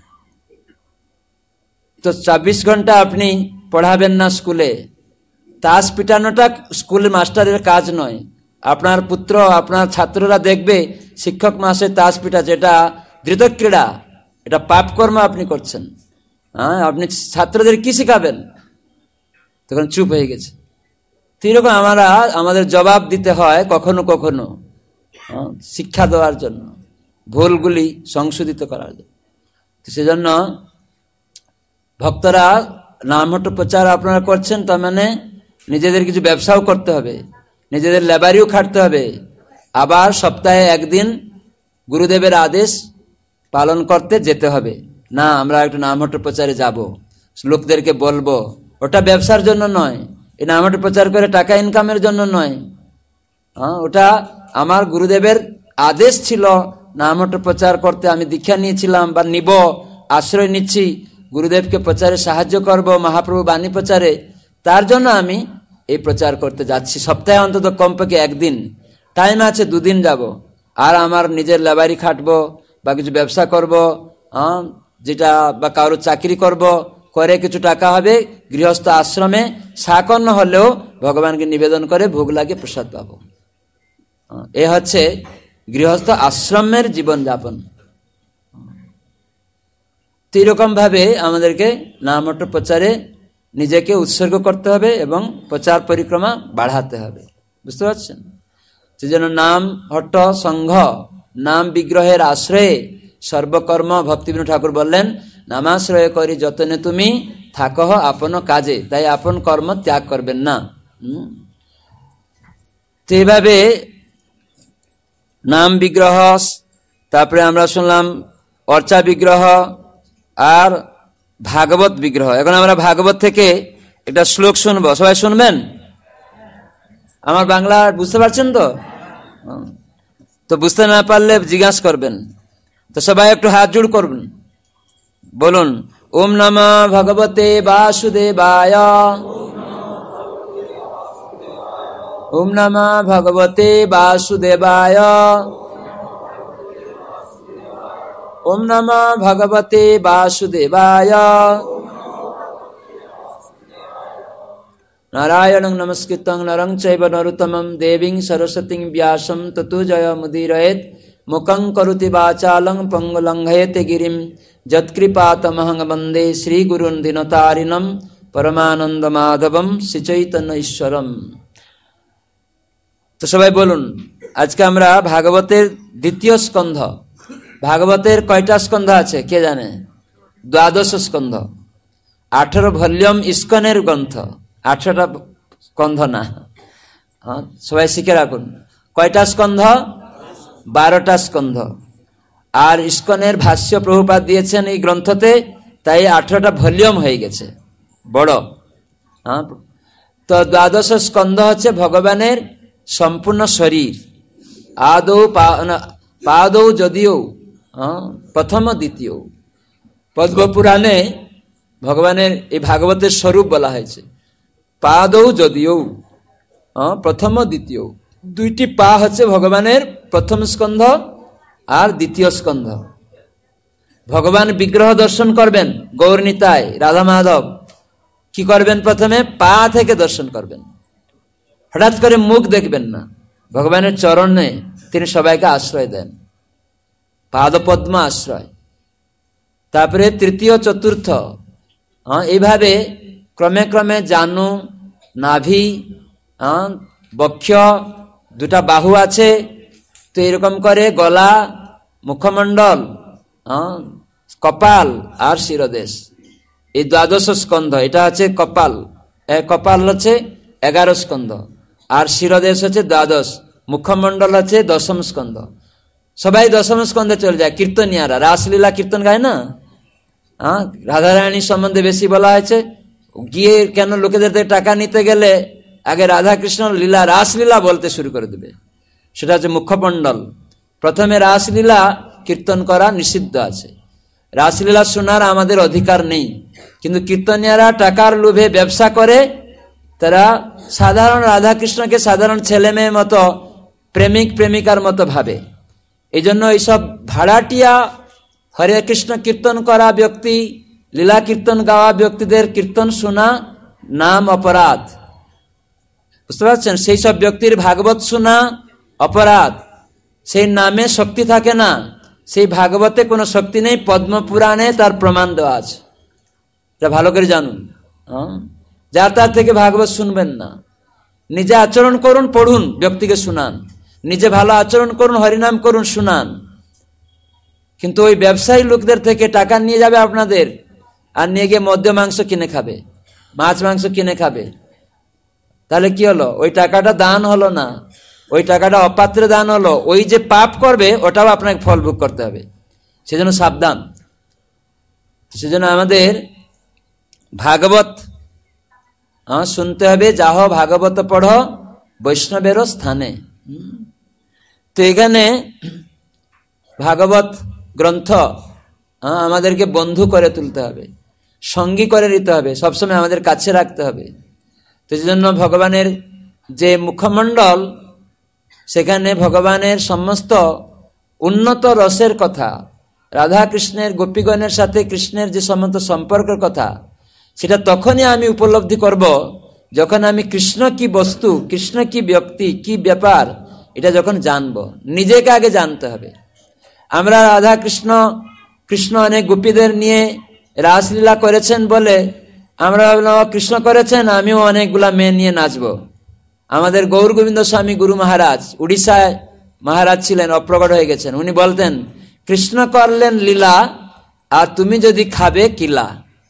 তো চব্বিশ ঘন্টা আপনি পড়াবেন না স্কুলে, তাস পিটানোটা স্কুলের মাস্টারের কাজ নয়। আপনার পুত্র আপনার ছাত্ররা দেখবে শিক্ষক মাসে তাস পিটাচ্ছে, এটা ধৃত ক্রীড়া, এটা পাপ কর্ম আপনি করছেন। হ্যাঁ, আপনি ছাত্রদের কি শিখাবেন? তখন চুপ হয়ে গেছে। এরকম আমরা আমাদের জবাব দিতে হয় কখনো কখনো, শিক্ষা দেওয়ার জন্য, ভুলগুলি সংশোধিত করার জন্য। তো সেজন্য ভক্তরা নামহট্ট প্রচার আপনারা করছেন, তার মানে নিজেদের কিছু ব্যবসাও করতে হবে, নিজেদের লেবারিও খাটতে হবে, আবার সপ্তাহে একদিন গুরুদেবের আদেশ পালন করতে যেতে হবে। না আমরা একটু নামহট্ট প্রচারে যাব, লোকদেরকে বলবো, ওটা ব্যবসার জন্য নয়, এই নামহট্ট প্রচার করে টাকা ইনকামের জন্য নয়। হ্যাঁ, ওটা আমার গুরুদেবের আদেশ ছিল নামহট্ট প্রচার করতে, আমি দীক্ষা নিয়েছিলাম বা নিব, আশ্রয় নিচ্ছি, গুরুদেবকে প্রচারে সাহায্য করব, মহাপ্রভু বাণী প্রচারে, তার জন্য আমি এই প্রচার করতে যাচ্ছি। সপ্তাহে অন্তত কমপক্ষে একদিন, টাইম আছে দুদিন যাব, আর আমার নিজের লেবারি খাটবো বা কিছু ব্যবসা করব, যেটা বা কারো চাকরি করব, করে কিছু টাকা হবে, গৃহস্থ আশ্রমে সাকর্ণ হলেও ভগবানকে নিবেদন করে ভোগ লাগে প্রসাদ পাবো। এ হচ্ছে গৃহস্থ আশ্রমের জীবন যাপন। তো এরকম ভাবে আমাদেরকে নামহট্ট প্রচারে নিজেকে উৎসর্গ করতে হবে এবং প্রচার পরিক্রমা বাড়াতে হবে, বুঝতে পারছেন? সেজন্য নাম হট্ট সংঘ, নাম বিগ্রহের আশ্রয়ে সর্বকর্ম। ভক্তিবিনোদ ঠাকুর বললেন নামাশ্রয় করি যতনে তুমি থাকো আপন কাজে, তাই আপন কর্ম ত্যাগ করবেন না। তো এইভাবে নাম বিগ্রহ, তারপরে আমরা শুনলাম অর্চা বিগ্রহ আর ভাগবত বিগ্রহ। এখন আমরা ভাগবত থেকে একটা শ্লোক শুনবো, সবাই শুনবেন? আমার বাংলা বুঝতে পারছেন তো? তো বুঝতে না পারলে জিজ্ঞাসা করবেন। তো সবাই একটু হাত জোড় করবেন, বলুন ওম নমঃ ভগবতে বাসুদেবায়, ওম নমঃ ভগবতে বাসুদেবায়, ওম নমঃ ভগবতে বাসুদেবায়। নারায়ণং নমস্কৃত্যং নরং চৈব নরোত্তমং দেবীং সরস্বতীং ব্যাসং ততো জয়মুদীরয়েৎ। মুখং করোতি বাচালং পঙ্গুলঙ্ঘয়তে গিরিম যৎকৃপাতমহং বন্দে শ্রীগুরুন দীনতারিণম পরমানন্দ মাধবম শ্রীচৈতন্য ঈশ্বরম। তো সবাই বলুন, আজকে আমরা ভাগবতের দ্বিতীয় স্কন্ধ। ভাগবতের কয়টা স্কন্ধ আছে কে জানে? দ্বাদশ স্কন্ধ, আঠারো ভলিউম ইস্কনের গ্রন্থ, আঠারোটা স্কন্ধ না, হ্যাঁ, সবাই শিখে রাখুন। কয়টা স্কন্ধ? বারোটা স্কন্ধ। আর ইস্কনের ভাষ্য প্রভুপাদ দিয়েছেন এই গ্রন্থতে, তাই আঠারোটা ভলিউম হয়ে গেছে, বড়। হ্যাঁ, তো দ্বাদশ স্কন্ধ হচ্ছে ভগবানের সম্পূর্ণ শরীর। আদৌ পাদৌ যদিও প্রথম দ্বিতীয়। পদ্ম পুরাণে ভগবানের এই ভাগবতের স্বরূপ বলা হয়েছে। পাদৌ যদিও প্রথম দ্বিতীয়, দুইটি পা হচ্ছে ভগবানের প্রথম স্কন্ধ আর দ্বিতীয় স্কন্ধ। ভগবান বিগ্রহ দর্শন করবেন, গৌরনীতায় রাধা মাধব কি করবেন? প্রথমে পা থেকে দর্শন করবেন, হঠাৎ করে মুখ দেখবেন না। ভগবানের চরণে তিনি সবাইকে আশ্রয় দেন, পাদপদ্ম আশ্রয়। তারপরে তৃতীয় চতুর্থ, এইভাবে ক্রমে ক্রমে জানু, নাভি, বক্ষ, দুটা বাহু আছে, তো এরকম করে গলা, মুখমণ্ডল, কপাল আর শিরদেশ, এই দ্বাদশ স্কন্ধ। এটা হচ্ছে কপাল, কপাল হচ্ছে এগারো স্কন্ধ, আর শিরদেশ হচ্ছে দ্বাদশ, মুখমণ্ডল হচ্ছে দশম স্কন্ধ। সবাই দশম স্কন্ধে চলে যায়। কীর্তনিয়ারা রাসলীলা কীর্তন গায় না? হ্যাঁ, রাধারানীর সম্বন্ধে বেশি বলা হয়েছে। গিয়ে কেন লোকেদের থেকে টাকা নিতে গেলে আগে রাধা কৃষ্ণ লীলা, রাসলীলা বলতে শুরু করে দেবে, সেটা হচ্ছে মুখমণ্ডল। প্রথমে রাসলীলা কীর্তন করা নিষিদ্ধ আছে, রাসলীলা শোনার আমাদের অধিকার নেই। কিন্তু কীর্তনিয়ারা টাকার লোভে ব্যবসা করে, তারা সাধারণ রাধা কৃষ্ণকে সাধারণ ছেলে মেয়ের মতো, প্রেমিক প্রেমিকার মতো ভাবে। এই জন্য এইসব ভাড়াটিয়া হরে কৃষ্ণ কীর্তন করা ব্যক্তি, লীলা কীর্তন গাওয়া ব্যক্তিদের কীর্তন শোনা নাম অপরাধ, বুঝতে পারছেন? সেই সব ব্যক্তির ভাগবত শোনা অপরাধ। সেই নামে শক্তি থাকে না, সেই ভাগবতে কোনো শক্তি নেই। পদ্ম পুরাণে তার প্রমাণ দেওয়া আছে, এটা ভালো করে জানুন। যার তার থেকে ভাগবত শুনবেন না, নিজে আচরণ করুন, পড়ুন, ব্যক্তিকে শুনান, নিজে ভালো আচরণ করুন, হরিনাম করুন, শুনান। কিন্তু ওই ব্যবসায়ী লোকদের থেকে টাকা নিয়ে যাবে আপনাদের, আর নিয়ে গিয়ে মদ্য মাংস কিনে খাবে, মাছ মাংস কিনে খাবে, তাহলে কি হলো? ওই টাকাটা দান হলো না, ওই টাকাটা অপাত্রে দান হলো। ওই যে পাপ করবে ওটাও আপনাকে ফল ভোগ করতে হবে, সেজন্য সাবধান। সেজন্য আমাদের ভাগবত হ্যাঁ শুনতে হবে। যাহ ভাগবত পড়ো বৈষ্ণবের স্থানে। তো এখানে ভাগবত গ্রন্থ আমাদেরকে বন্ধু করে তুলতে হবে, সঙ্গী করে নিতে হবে, সবসময় আমাদের কাছে রাখতে হবে। তো সেজন্য ভগবানের যে মুখমণ্ডল, সেখানে ভগবানের সমস্ত উন্নত রসের কথা, রাধা কৃষ্ণের গোপীগণের সাথে কৃষ্ণের যে সমস্ত সম্পর্কের কথা, সেটা তখনই আমি উপলব্ধি করব যখন আমি কৃষ্ণ কি বস্তু, কৃষ্ণ কি ব্যক্তি, কি ব্যাপার, এটা যখন জানবো। নিজেকে আগে জানতে হবে। আমরা রাধা কৃষ্ণ, কৃষ্ণ অনেক গোপীদের নিয়ে রাসলীলা করেছেন বলে আমরা ভাবলাম কৃষ্ণ করেছেন, আমিও অনেকগুলা মেয়ে নিয়ে নাচবো। আমাদের গৌর গোবিন্দ স্বামী গুরু মহারাজ, উড়িষ্যায় মহারাজ ছিলেন, অপ্রকট হয়ে গেছেন, উনি বলতেন কৃষ্ণ করলেন লীলা আর তুমি যদি খাবে কিলা।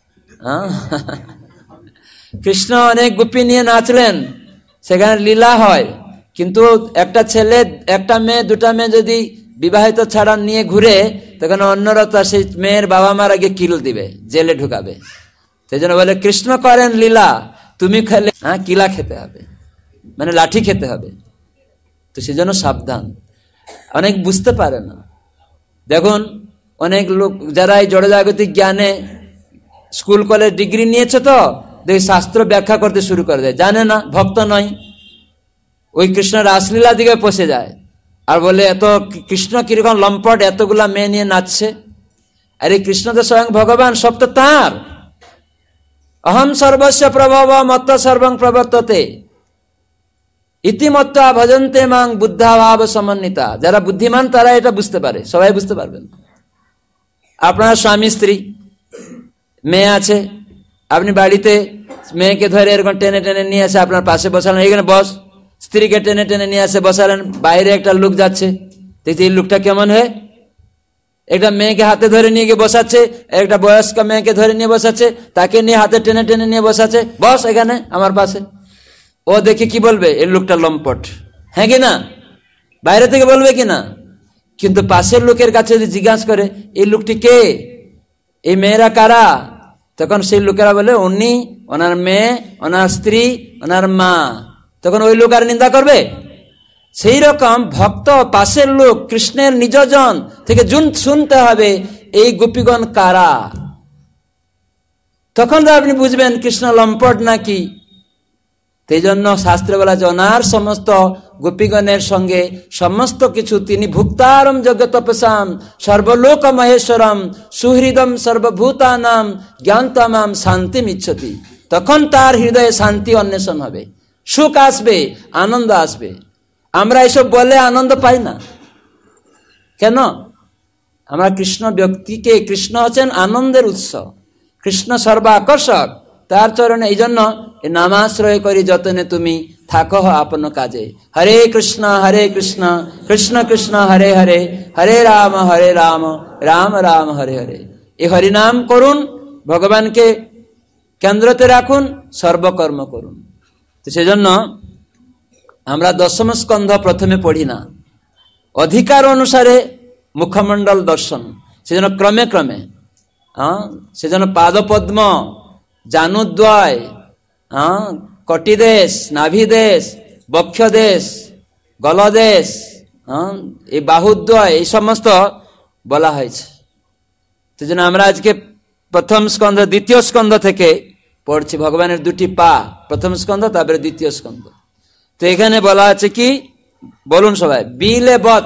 কৃষ্ণ অনেক গোপী নিয়ে নাচলেন, সেখানে লীলা হয়, কিন্তু একটা ছেলে, একটা মেয়ে, দুটা মেয়ে যদি বিবাহিত ছাড়া নিয়ে ঘুরে, তখন অন্যরা তো সেই মেয়ের বাবা মার আগে কিল দিবে, জেলে ঢুকাবে। সেই জন্য বলে কৃষ্ণ করেন লীলা, তুমি খেলে হ্যাঁ কিলা খেতে হবে, মানে লাঠি খেতে হবে। তো সেজন্য সাবধান। অনেক বুঝতে পারে না। দেখুন অনেক লোক যারা এই জড়জাগতিক জ্ঞানে স্কুল কলেজ ডিগ্রি নিয়েছে, তো দেখি শাস্ত্র ব্যাখ্যা করতে শুরু করে দেয়, জানে না, ভক্ত নয়, ওই কৃষ্ণ রাসলীলা দিকে পৌঁছে যায় আর বলে এত কৃষ্ণ কিরকম লম্পট, এতগুলা মেয়ে নিয়ে নাচছে। আরে কৃষ্ণ তো স্বয়ং ভগবান, সব তো তাঁর। অহম সর্বস্ব প্রভব মত্ত সর্বং প্রবর্ততে ইতিমত্তা ভজন্তে মাং বুদ্ধাভাব সমন্বিতা। যারা বুদ্ধিমান তারা এটা বুঝতে পারে, সবাই বুঝতে পারবেন। আপনার স্বামী স্ত্রী, মেয়ে আছে, আপনি বাড়িতে মেয়েকে ধরে এরকম টেনে টেনে নিয়ে আসে আপনার পাশে বসালেন, এখানে বস। স্ত্রীকে টেনে টেনে নিয়ে আসে বসালেন, বাইরে একটা লোক যাচ্ছে, দেখছি এই লোকটা কেমন হয়। একটা মেয়েকে হাতে ধরে নিয়ে গিয়ে বসাচ্ছে, একটা বয়স্ক মেয়েকে ধরে নিয়ে বসাচ্ছে, তাকে নিয়ে হাতে টেনে টেনে নিয়ে বসাচ্ছে, বস এখানে আমার পাশে। ও দেখে কি বলবে, এই লোকটা লম্পট, হ্যাঁ কি না? বাইরে থেকে বলবে কি না? কিন্তু পাশের লোকের কাছে যদি জিজ্ঞাসা করে এই লোকটি কে, এই মেয়েরা কারা, তখন সেই লোকেরা বলে উনি, ওনার মেয়ে, ওনার স্ত্রী, ওনার মা, তখন ওই লোক আর নিন্দা করবে? সেই রকম ভক্ত পাশের লোক কৃষ্ণের নিজজন থেকে শুনতে হবে এই গোপীগণ কারা, তখন তো আপনি বুঝবেন কৃষ্ণ লম্পট নাকি। সেই জন্য শাস্ত্রে বলা আছে ওনার সমস্ত গোপীগণের সঙ্গে সমস্ত কিছু তিনি ভুক্তারম জগতপসাম সর্বলোক মহেশ্বরম সুহৃদম সর্বভূতানাম জ্ঞানতমাম শান্তি মিচ্ছতি। তখন তার হৃদয়ে শান্তি অন্বেষণ হবে, সুখ আসবে, আনন্দ আসবে। আমরা এসব বলে আনন্দ পাই না কেন? আমরা কৃষ্ণ ব্যক্তিকে, কৃষ্ণ হচ্ছেন আনন্দের উৎস, কৃষ্ণ সর্বাকর্ষক, তার চরণে। এই জন্য নামাশ্রয় করি যতনে তুমি থাকো আপন কাজে। হরে কৃষ্ণ হরে কৃষ্ণ কৃষ্ণ কৃষ্ণ হরে হরে, হরে রাম হরে রাম রাম রাম হরে হরে। এই হরিনাম করুন, ভগবানকে কেন্দ্রতে রাখুন, সর্বকর্ম করুন। তো সেজন্য আমরা দশম স্কন্ধ প্রথমে পড়ি না, অধিকার অনুসারে মুখমণ্ডল দর্শন, সেজন্য ক্রমে ক্রমে, হ্যাঁ, সেজন্য পাদপদ্ম, জানুদ্বয়, হ্যাঁ, কটিদেশ, নাভিদেশ, বক্ষদেশ, গলদেশ, হ্যাঁ, এই বাহুদ্বয়, এই সমস্ত বলা হয়েছে। সেজন্য আমরা আজকে প্রথম স্কন্ধ দ্বিতীয় স্কন্ধ থেকে পড়ছি, ভগবানের দুটি পা, প্রথম স্কন্ধ তারপরে দ্বিতীয় স্কন্ধ। তো এখানে বলা আছে কি, বলুন সবাই, বিলে বত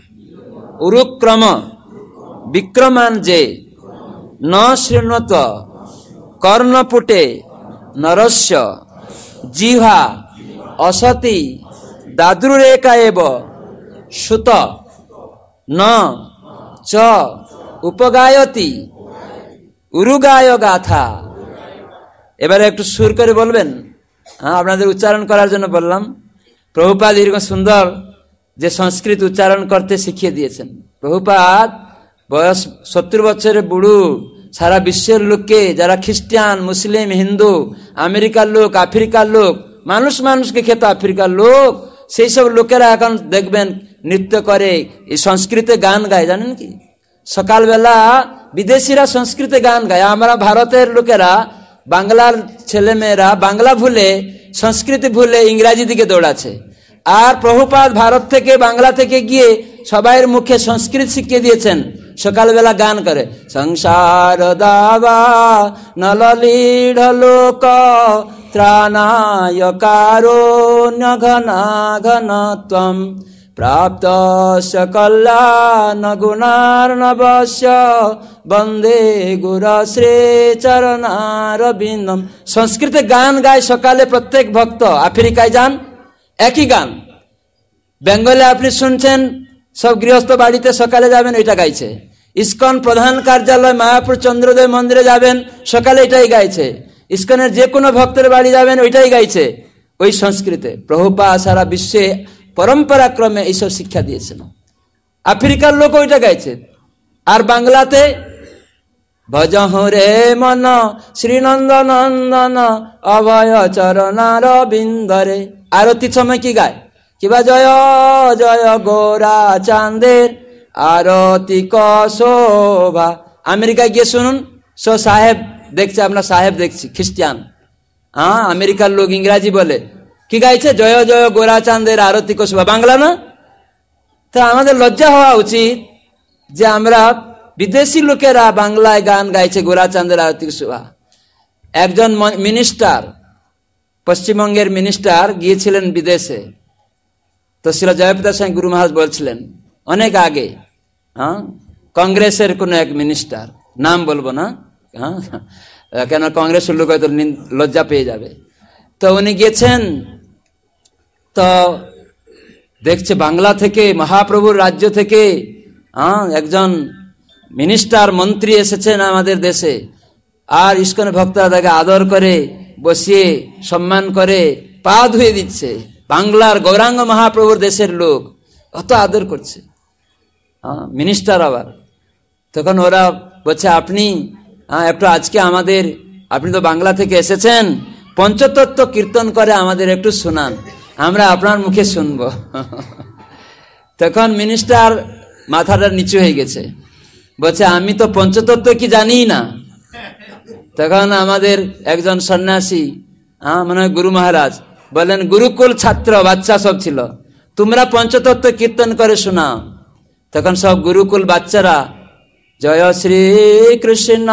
উরুক্রম বিক্রমান যে ন শৃণুত কর্ণপুটে নরস্য জিহ্বা অসতি দাদুরেকা এব সুত ন চ উপগায়তি উরুগায় গাথা। এবারে একটু সুর করে বলবেন, হ্যাঁ, আপনাদের উচ্চারণ করার জন্য বললাম। প্রভুপাদ এরকম সুন্দর যে সংস্কৃত উচ্চারণ করতে শিখিয়ে দিয়েছেন। প্রভুপাদ বয়স সত্তর বছরের বুড়ো, সারা বিশ্বের লোককে, যারা খ্রিস্টান, মুসলিম, হিন্দু, আমেরিকার লোক, আফ্রিকার লোক, মানুষ মানুষকে খেত আফ্রিকার লোক, সেই সব লোকেরা এখন দেখবেন নৃত্য করে, এই সংস্কৃতে গান গায়। জানেন কি, সকালবেলা বিদেশিরা সংস্কৃতে গান গায়, আমরা ভারতের লোকেরা, বাংলার ছেলে মেয়েরা বাংলা ভুলে, সংস্কৃতি ভুলে ইংরাজি দিকে দৌড়াচ্ছে। আর প্রভুপাদ ভারত থেকে, বাংলা থেকে গিয়ে সবাইয়ের মুখে সংস্কৃত শিখিয়ে দিয়েছেন। সকালবেলা গান করে, সংসার দাবা নলিঢ় লোক ত্রাণায় কারুণ্য ঘনা ঘন ত্বম প্রাপ্ত কল্যাণ গুণার্ণবস্য বন্দে গুর শ্রী চরণারবিন্দম। সংস্কৃতে গান গায় সকালে প্রত্যেক ভক্ত। আফ্রিকায় যান, একই গান। বেঙ্গলে আপনি শুনছেন, সব গৃহস্থ বাড়িতে সকালে যাবেন, ওইটা গাইছে। ইস্কন প্রধান কার্যালয় মায়াপুর চন্দ্রোদয় মন্দিরে যাবেন, সকালে এটাই গাইছে। ইস্কনের যে কোনো ভক্তের বাড়ি যাবেন, ওইটাই গাইছে, ওই সংস্কৃতে। প্রভুপাদ সারা বিশ্বে পরম্পরা ক্রমে এইসব শিক্ষা দিয়েছেন। আফ্রিকার লোক ওইটা গাইছে। আর বাংলাতে ভজহ রে মন শ্রীনন্দ নন্দন অভয় চরণার বিন্দরে। আরতির সময় কি গায়, কিবা জয় জয় গোরা চাঁদের আরতি কশোভা। আমেরিকায় গিয়ে শুনুন, সো সাহেব দেখছে, আপনার সাহেব দেখছি খ্রিস্টান, হ্যাঁ, আমেরিকার লোক ইংরাজি বলে, কি গাইছে, জয় জয় গোরা চাঁদের আরতি কশোভা। বাংলা না? তা আমাদের লজ্জা হওয়া উচিত যে আমরা বিদেশি লোকেরা বাংলায় গান গাইছে, গোরা চাঁদের আরতি কশোভা। একজন মিনিস্টার, পশ্চিমবঙ্গের মিনিস্টার গিয়েছিলেন বিদেশে। তো শ্রী জয়প্রকাশ স্বামী গুরু মহারাজ বলছিলেন অনেক আগে, হ্যাঁ, কংগ্রেসের কোন এক মিনিস্টার, নাম বলবো না, হ্যাঁ, কেন কংগ্রেসের লোক হয়তো লজ্জা পেয়ে যাবে। তো উনি গেছেন, তো দেখছে বাংলা থেকে, মহাপ্রভুর রাজ্য থেকে, হ্যাঁ, একজন মিনিস্টার, মন্ত্রী এসেছেন আমাদের দেশে। আর ইস্কনের ভক্তরা তাকে আদর করে বসিয়ে সম্মান করে পা ধুয়ে দিচ্ছে। বাংলার গৌরাঙ্গ মহাপ্রভুর দেশের লোক অত আদর করছে, হ্যাঁ, মিনিস্টার আবার। তখন ওরা বলছে, আপনি একটু আজকে আমাদের, আপনি তো বাংলা থেকে এসেছেন, পঞ্চতত্ত্ব কীর্তন করে আমাদের একটু শোনান, আমরা আপনার মুখে শুনব। তখন মিনিস্টার মাথাটা নিচু হয়ে গেছে, বলছে আমি তো পঞ্চতত্ত্ব কি জানি না। তখন আমাদের একজন সন্ন্যাসী, হ্যাঁ মনে হয় গুরু মহারাজ, বললেন গুরুকুল ছাত্র বাচ্চা সব ছিল, তোমরা পঞ্চতত্ত্ব কীর্তন করে শোনাও। তখন সব গুরুকুল বাচ্চারা জয় শ্রী কৃষ্ণ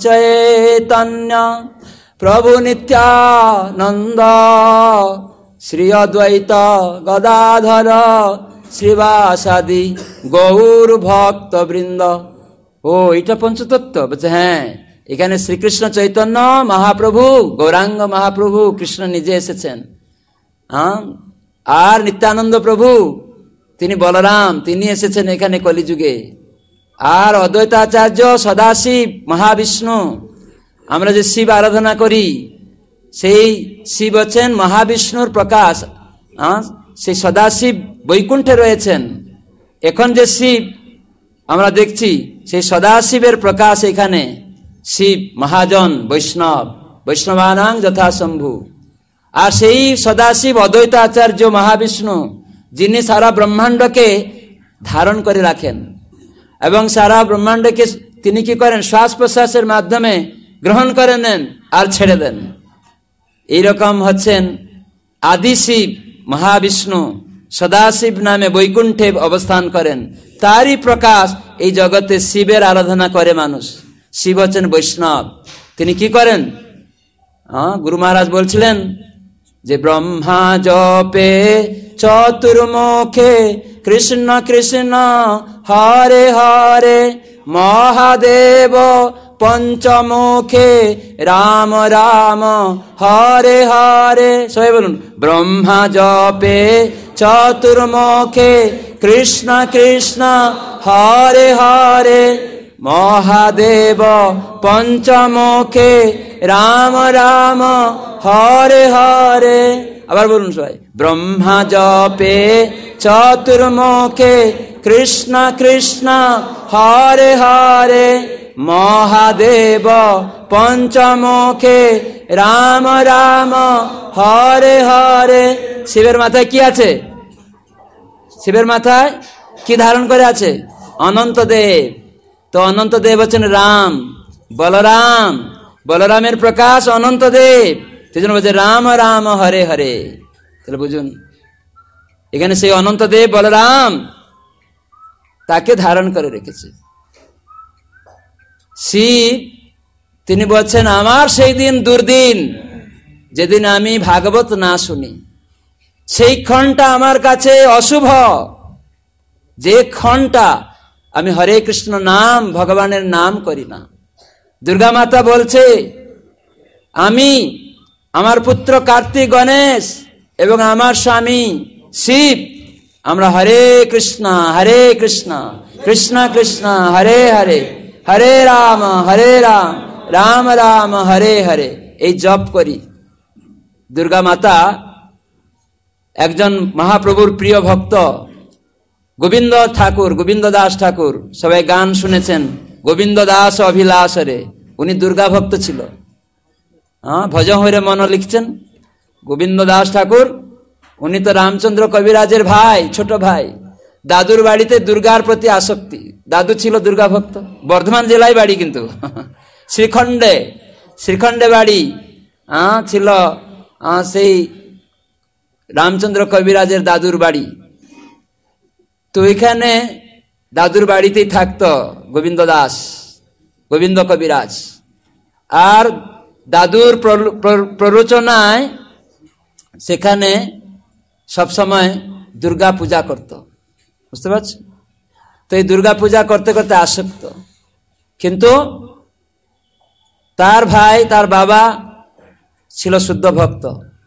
চৈতন্য প্রভু নিত্যানন্দ শ্রী অদ্বৈত গদাধর শ্রীবাসাদি গৌর ভক্ত বৃন্দ। ও এটা পঞ্চতত্ত্ব? বলছে হ্যাঁ, এখানে শ্রীকৃষ্ণ চৈতন্য মহাপ্রভু, গৌরাঙ্গ মহাপ্রভু কৃষ্ণ নিজে এসেছেন, হ্যাঁ, আর নিত্যানন্দ প্রভু তিনি বলরাম, তিনি এসেছেন এখানে কলিযুগে, আর অদ্বৈতাচার্য সদাশিব মহাবিষ্ণু, আমরা যে শিব আরাধনা করি সেই শিব হচ্ছেন মহাবিষ্ণুর প্রকাশ, সেই সদাশিব বৈকুণ্ঠে রয়েছেন। এখন যে শিব আমরা দেখছি সেই সদাশিবের প্রকাশ এখানে, শিব মহাজন বৈষ্ণব, বৈষ্ণবানাং যথাশম্ভু। আর সেই সদাশিব অদ্বৈতাচার্য মহাবিষ্ণু, যিনি সারা ব্রহ্মাণ্ডকে ধারণ করে রাখেন এবং সারা ব্রহ্মাণ্ডকে তিনি কি করেন, শ্বাস প্রশ্বাসের মাধ্যমে গ্রহণ করে নেন আর ছেড়ে দেন। এইরকম হচ্ছেন আদি শিব মহাবিষ্ণু, সদাশিব নামে বৈকুণ্ঠে অবস্থান করেন। তারই প্রকাশ এই জগতে শিবের আরাধনা করে মানুষ। শিব হচ্ছেন বৈষ্ণব, তিনি কি করেন, হ্যাঁ গুরু মহারাজ বলছিলেন যে ব্রহ্মা জপে চতুর্মুখে কৃষ্ণ কৃষ্ণ হরে হরে, মহাদেব পঞ্চমুখে রাম রাম হরে হরে। সবাই বলুন, ব্রহ্মা জপে চতুর্মুখে কৃষ্ণ কৃষ্ণ হরে হরে, মহাদেব পঞ্চমুখে রাম রাম হরে হরে। আবার বলুন সবাই, ব্রহ্মা জপে চতুর্মুখে কৃষ্ণ কৃষ্ণ হরে হরে, মহাদেব পঞ্চমুখে রাম রাম হরে হরে। শিবের মাথায় কি আছে? শিবের মাথায় কি ধারণ করে আছে? অনন্ত দেব। তো অনন্ত দেব হচ্ছেন রাম, বলরাম, বলরামের প্রকাশ অনন্ত দেব। সেই জন্য বলছে রাম রাম হরে হরে। তাহলে বুঝুন, এখানে সেই অনন্ত দেব বলরাম তাকে ধারণ করে রেখেছে। শিব তিনি বলছেন আমার সেই দিন দুর্দিন, যেদিন আমি ভাগবত না শুনি, সেই ক্ষণটা আমার কাছে অশুভ। যে ক্ষণটা আমি হরে কৃষ্ণ নাম, ভগবানের নাম করি না। দুর্গা মাতা বলছে আমি, আমার পুত্র কার্তিক গণেশ এবং আমার স্বামী শিব, আমরা হরে কৃষ্ণ হরে কৃষ্ণ কৃষ্ণ কৃষ্ণ হরে হরে, হরে রাম হরে রাম রাম রাম হরে হরে, এই জপ করি। দুর্গা মাতা একজন মহাপ্রভুর প্রিয় ভক্ত গোবিন্দ ঠাকুর, গোবিন্দ দাস ঠাকুর, সবাই গান শুনেছেন, গোবিন্দ দাস অভিলাষরে, উনি দুর্গা ভক্ত ছিল। হ্যাঁ, ভজ হইরে মন লিখছেন গোবিন্দ দাস ঠাকুর। উনি তো রামচন্দ্র কবিরাজের ভাই, ছোট ভাই। দাদুর বাড়িতে দুর্গার প্রতি আসক্তি, দাদু ছিল দুর্গা ভক্ত। বর্ধমান জেলায় বাড়ি, কিন্তু শ্রীখণ্ডে, শ্রীখণ্ডে বাড়ি হ্যাঁ ছিল সেই রামচন্দ্র কবিরাজের দাদুর বাড়ি। তো এখানে দাদুর বাড়িতেই থাকতো গোবিন্দ দাস, গোবিন্দ কবিরাজ। আর দাদুর প্ররোচনায় সেখানে সবসময় দুর্গা পূজা করত, বুঝতে পারছো? তো এই দুর্গা পূজা করতে করতে আসক্ত। কিন্তু তার ভাই, তার বাবা ছিল শুদ্ধ ভক্ত।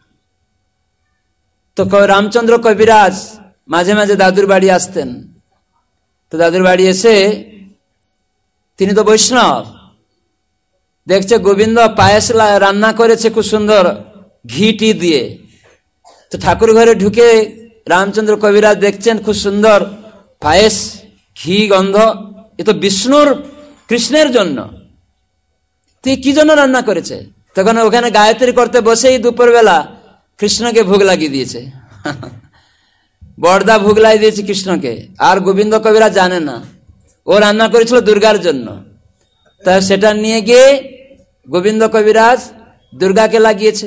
তো রামচন্দ্র কবিরাজ মাঝে মাঝে দাদুর বাড়ি আসতেন। তো দাদুর বাড়ি এসে তিনি তো বৈষ্ণব, দেখছে গোবিন্দ পায়েস রান্না করেছে খুব সুন্দর ঘিটি দিয়ে। তো ঠাকুর ঘরে ঢুকে রামচন্দ্র কবিরাজ দেখছেন খুব সুন্দর পায়েস, ঘি গন্ধ, এ তো বিষ্ণুর কৃষ্ণের জন্য। তুই কি জন্য রান্না করেছে? তখন ওখানে গায়ত্রী করতে বসেই দুপুরবেলা কৃষ্ণকে ভোগ লাগিয়ে দিয়েছে। বড়দা ভোগ লাগিয়ে দিয়েছে কৃষ্ণকে, আর গোবিন্দ কবিরা জানে না। ও রান্না করেছিল দুর্গার জন্য, তা সেটা নিয়ে গিয়ে গোবিন্দ কবিরাজ দুর্গাকে লাগিয়েছে।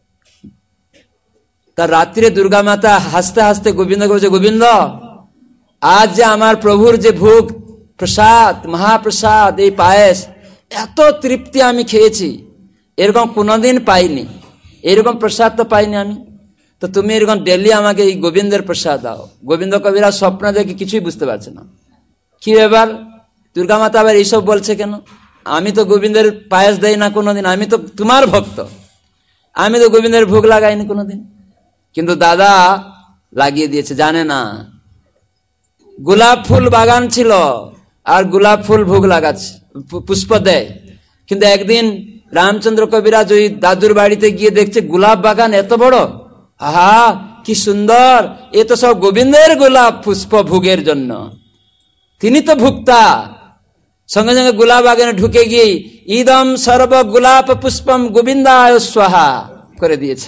তার রাত্রে দুর্গা মাতা হাসতে হাসতে গোবিন্দকে বলছে, গোবিন্দ আজ যে আমার প্রভুর যে ভোগ প্রসাদ, মহাপ্রসাদ, এই পায়েস, এত তৃপ্তি আমি খেয়েছি, এরকম কোনোদিন পাইনি, এরকম প্রসাদ তো পাইনি আমি। তো তুমি এরকম ডেলি আমাকে এই গোবিন্দের প্রসাদ দাও। গোবিন্দ কবিরাজ স্বপ্ন দেখে কিছুই বুঝতে পারছে না, কি ব্যাপার, দুর্গা মাতা আবার এইসব বলছে কেন? আমি তো গোবিন্দের পায়েস দেই না কোনোদিন, আমি তো তোমার ভক্ত, আমি তো গোবিন্দের ভোগ লাগাইনি কোনোদিন। কিন্তু দাদা লাগিয়ে দিয়েছে, জানে না। গোলাপ ফুল বাগান ছিল, আর গোলাপ ফুল ভোগ লাগাচ্ছে, পুষ্প দেয়। কিন্তু একদিন রামচন্দ্র কবিরাজ ওই দাদুর বাড়িতে গিয়ে দেখছে গোলাপ বাগান এত বড়, আহা কি সুন্দর, এ তো সব গোবিন্দের গোলাপ পুষ্প ভোগের জন্য, তিনি তো ভুক্তা। সঙ্গে সঙ্গে গোলাপ বাগানে ঢুকে গিয়ে ইদম সর্ব গোলাপ পুষ্পম গোবিন্দায় স্বাহা করে দিয়েছে।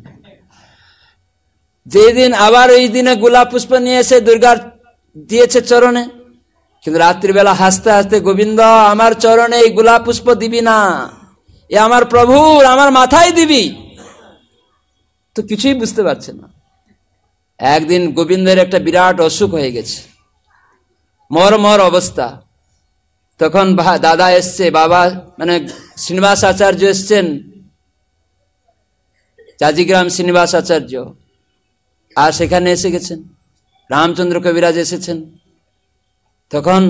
যেদিন আবার ওই দিনে গোলাপ পুষ্প নিয়ে এসে দুর্গার দিয়েছে চরণে, কিন্তু রাত্রিবেলা হাসতে হাসতে, গোবিন্দ আমার চরণে এই গোলাপ পুষ্প দিবি না, এ আমার প্রভুর, আমার মাথায় দিবি। তো কিছুই বুঝতে পারছে না। একদিন গোবিন্দের একটা বিরাট অসুখ হয়ে গেছে, মর মর অবস্থা। তখন দাদা এসছে, বাবা মানে শ্রীনিবাস আচার্য এসছেন, চাজিগ্রাম শ্রীনিবাস আচার্য, আর সেখানে এসে গেছেন। রামচন্দ্র কবিরাজ এসেছেন। তখন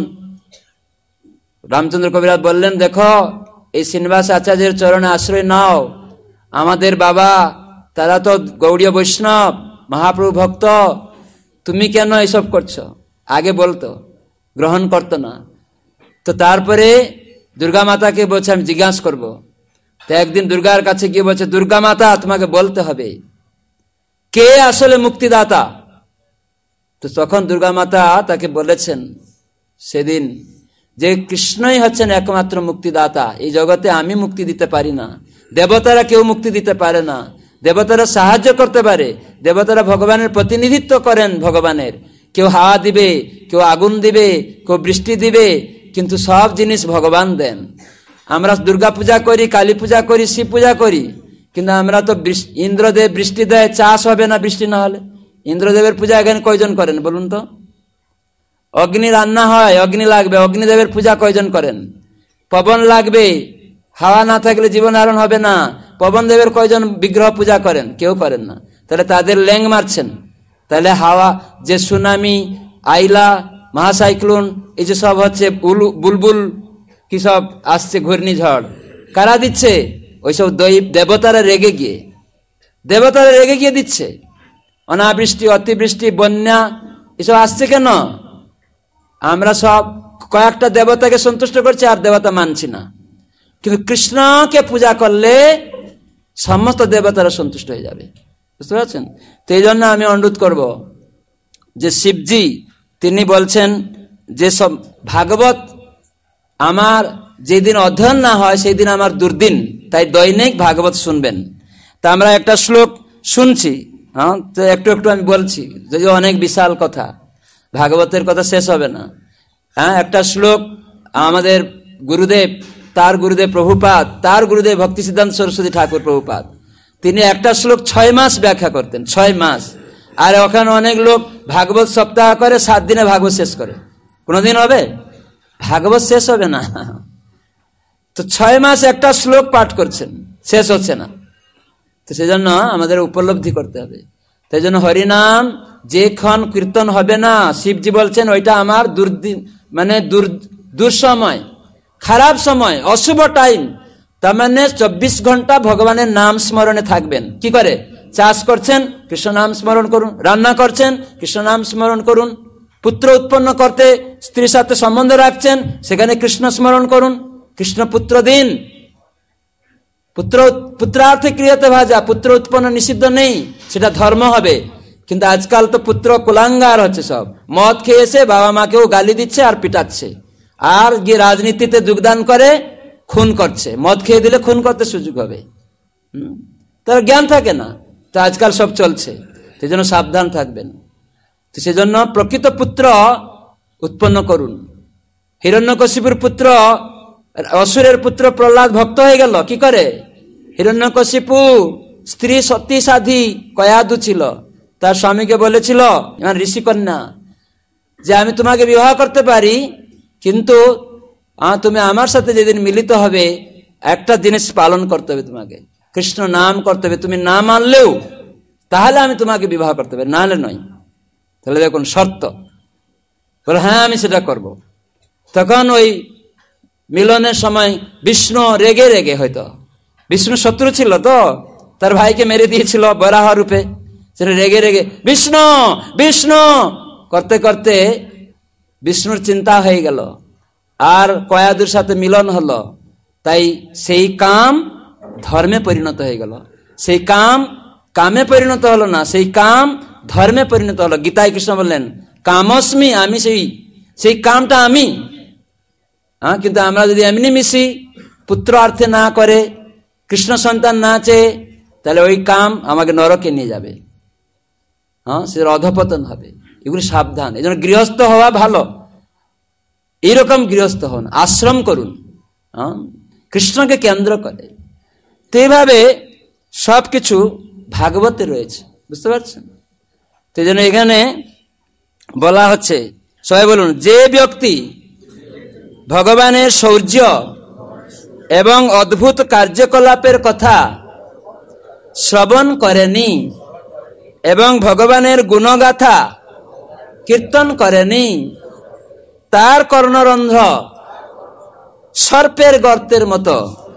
রামচন্দ্র কবিরাজ বললেন, দেখো এই শ্রীনিবাস আচার্যের চরণে আশ্রয় নাও, আমাদের বাবা তারা তো গৌড়ীয় বৈষ্ণব মহাপ্রভু ভক্ত, তুমি কেন এসব করছো? আগে বলতো, গ্রহণ করতো না। তো তারপরে দুর্গা মাতাকে বলছে আমি জিজ্ঞাসা করব। তো একদিন দুর্গার কাছে গিয়ে বলছে, দুর্গা মাতা তোমাকে বলতে হবে কে আসলে মুক্তিদাতা। তো তখন দুর্গা মাতা তাকে বলেছেন সেদিন যে কৃষ্ণই হচ্ছেন একমাত্র মুক্তিদাতা, এই জগতে আমি মুক্তি দিতে পারি না, দেবতারা কেউ মুক্তি দিতে পারে না। দেবতারা সাহায্য করতে পারে, দেবতারা ভগবানের প্রতিনিধিত্ব করেন ভগবানের, কেউ হাওয়া দিবে, কেউ আগুন দিবে, কেউ বৃষ্টি দিবে, কিন্তু সব জিনিস ভগবান দেন। আমরা দুর্গা পূজা করি, কালী পূজা করি, শিব পূজা করি, কিন্তু আমরা তো ইন্দ্রদেব বৃষ্টি দেয়, চাষ হবে না বৃষ্টি না হলে। ইন্দ্রদেবের পূজা এখানে কয়জন করেন বলুন তো? অগ্নি রান্না হয়, অগ্নি লাগবে, অগ্নিদেবের পূজা কয়জন করেন? পবন লাগবে, হাওয়া না থাকলে জীবন ধারণ হবে না, পবন দেবের কয়জন বিগ্রহ পূজা করেন? কেউ করেন না। তাহলে তাদের ল্যাং মারছেন। তাহলে হাওয়া যে সুনামি, আইলা, মহাসাইক্লোন, এই যে সব হচ্ছে, বুলবুল কি সব আসছে, ঘূর্ণিঝড়, কারা দিচ্ছে? ওইসব দৈব দেবতারা রেগে গিয়ে, দেবতারা রেগে গিয়ে দিচ্ছে। অনাবৃষ্টি, অতিবৃষ্টি, বন্যা এসব আসছে কেন? আমরা সব কয়েকটা দেবতাকে সন্তুষ্ট করছি আর দেবতা মানছি না। কিন্তু কৃষ্ণকে পূজা করলে সমস্ত দেবতারা সন্তুষ্ট হয়ে যাবে, বুঝতে পারছেন? তো এই জন্য আমি অনুরোধ করব যে শিবজি তিনি বলছেন যে সব ভাগবত আমার যেদিন অধ্যয়ন না হয় সেই দিন আমার দুর্দিন, তাই দৈনিক ভাগবত শুনবেন। তা আমরা একটা শ্লোক শুনছি, হ্যাঁ, তো একটু একটু আমি বলছি, যদিও অনেক বিশাল কথা, ভাগবতের কথা শেষ হবে না। হ্যাঁ, একটা শ্লোক আমাদের গুরুদেব, তার গুরুদেব প্রভুপাদ, তার গুরুদেব ভক্তি সিদ্ধান্ত সরস্বতী ঠাকুর প্রভুপাদ, তিনি একটা শ্লোক ছয় মাস ব্যাখ্যা করতেন, ছয় মাস। আর ওখানে অনেক লোক ভাগবত সপ্তাহ করে, সাত দিনে ভাগবত শেষ করে। কোনোদিন হবে? ভাগবত শেষ হবে না। তো ছয় মাস একটা শ্লোক পাঠ করছেন, শেষ হচ্ছে না। তো সেজন্য আমাদের উপলব্ধি করতে হবে। তাই জন্য হরিনাম যেক্ষণ কীর্তন হবে না, শিবজি বলছেন ওইটা আমার দুর্দিন, মানে দুঃসময়, খারাপ সময়, অশুভ টাইম। তার মানে চব্বিশ ঘন্টা ভগবানের নাম স্মরণে থাকবেন। কি করে? চাষ করছেন, কৃষ্ণ নাম স্মরণ করুন। রান্না করছেন, কৃষ্ণ নাম স্মরণ করুন। পুত্র উৎপন্ন করতে স্ত্রীর সাথে সম্বন্ধ রাখছেন, সেখানে কৃষ্ণ স্মরণ করুন। কৃষ্ণ পুত্র দিন, পুত্র পুত্রার্থে ক্রিয়াতে ভাজা, পুত্র উৎপন্ন নিষিদ্ধ নেই, সেটা ধর্ম হবে। কিন্তু আজকাল তো পুত্র কুলাঙ্গার হচ্ছে, সব মদ খেয়ে এসে বাবা মাকেও গালি দিচ্ছে আর পিটাচ্ছে, আর গিয়ে রাজনীতিতে যোগদান করে, খুন করছে, মদ খেয়ে দিলে খুন করতে সুযোগ হবে, তার জ্ঞান থাকে না। তো আজকাল সব চলছে, সেই জন্য সাবধান থাকবেন। তো সেজন্য প্রকৃত পুত্র উৎপন্ন করুন। হিরণ্যকশিপুর পুত্র, অসুরের পুত্র প্রহ্লাদ ভক্ত হয়ে গেল কি করে? হিরণ্যকশিপু স্ত্রী সতী সাধী কয়াদু ছিল, তার স্বামীকে বলেছিল, ঋষিকন্যা, যে আমি তোমাকে বিবাহ করতে পারি, কিন্তু তুমি আমার সাথে যেদিন মিলিত হবে একটা জিনিস পালন করতে হবে, তোমাকে কৃষ্ণ নাম করতে হবে। তুমি না মানলেও তাহলে আমি তোমাকে বিবাহ করতে পারি, নাহলে নয়। তাহলে দেখুন শর্ত, বলে হ্যাঁ আমি সেটা করব। তখন ওই মিলনের সময় বিষ্ণু রেগে রেগে, হয়তো বিষ্ণু শত্রু ছিল তো, তার ভাইকে মেরে দিয়েছিল বরাহ রূপে, সেটা রেগে রেগে বিষ্ণু বিষ্ণু করতে করতে বিষ্ণুর চিন্তা হয়ে গেল, আর কয়াদুর সাথে মিলন হলো। তাই সেই কাম ধর্মে পরিণত হয়ে গেল। সেই কাম কামে পরিণত হলো না, সেই কাম ধর্মে পরিণত হলো। গীতায় কৃষ্ণ বললেন কামস্মি, আমি সেই সেই কামটা আমি। হ্যাঁ, কিন্তু আমরা যদি এমনি মিশি, পুত্র অর্থে না করে, কৃষ্ণ সন্তান না চেয়ে, তাহলে ওই কাম আমাকে নরকে নিয়ে যাবে। হ্যাঁ, সে অধপতন হবে। এগুলি সাবধান। এই জন্য গৃহস্থ হওয়া ভালো, এইরকম গৃহস্থ হন, আশ্রম করুন, হ্যাঁ, কৃষ্ণকে কেন্দ্র করে। তো এইভাবে সবকিছু ভাগবতে রয়েছে, বুঝতে পারছেন? তো এই জন্য এখানে বলা হচ্ছে, সবাই বলুন, যে ব্যক্তি ভগবানের শৌর্য এবং অদ্ভুত কার্যকলাপের কথা শ্রবণ করেনি এবং ভগবানের গুণগাথা কীর্তন করেনি, তার কর্ণরন্ধ্র সর্পের গর্তের মতো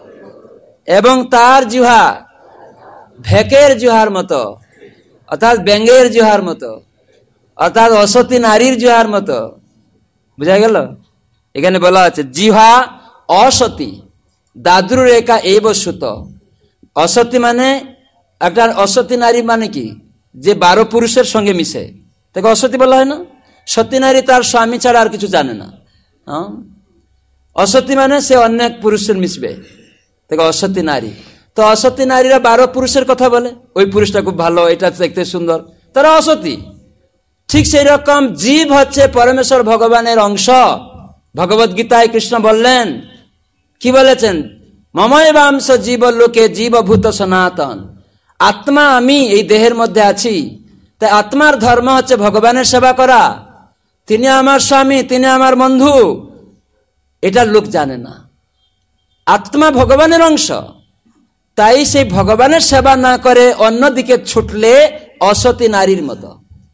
এবং তার জিহ্বা ভেকের জিহ্বার মতো, অর্থাৎ ব্যাঙের জিহ্বার মতো, অর্থাৎ অসতী নারীর জিহ্বার মতো। বুঝা গেল? এখানে বলা আছে জিহ্বা অসতী দাদুর রেখা এই বসুত। অসতী মানে একটা অসতী নারী মানে কি? যে বারো পুরুষের সঙ্গে মিশে, তাকে অসতী বলা হয় না? সতী নারী তার স্বামী ছাড়া আর কিছু জানে না। হ্যাঁ, অসতী মানে সে অনেক পুরুষের মিশবে, তাকে অসতী নারী। তো অসতী নারীরা বারো পুরুষের কথা বলে, ওই পুরুষটা খুব ভালো, এটা দেখতে সুন্দর, তারা অসতী। ঠিক সেই রকম জীব হচ্ছে পরমেশ্বর ভগবানের অংশ। ভগবত গীতায় কৃষ্ণ বললেন, কি বলেছেন? মময় বাংশ জীব লোকে জীবভূত সনাতন। আত্মা আমি এই দেহের মধ্যে আছি, তাই আত্মার ধর্ম হচ্ছে ভগবানের সেবা করা। তিনি আমার স্বামী, তিনি আমার বন্ধু, এটা লোক জানে না। আত্মা ভগবানের অংশ, তাই সেই ভগবানের সেবা না করে অন্যদিকে ছুটলে অসতী নারীর মতো।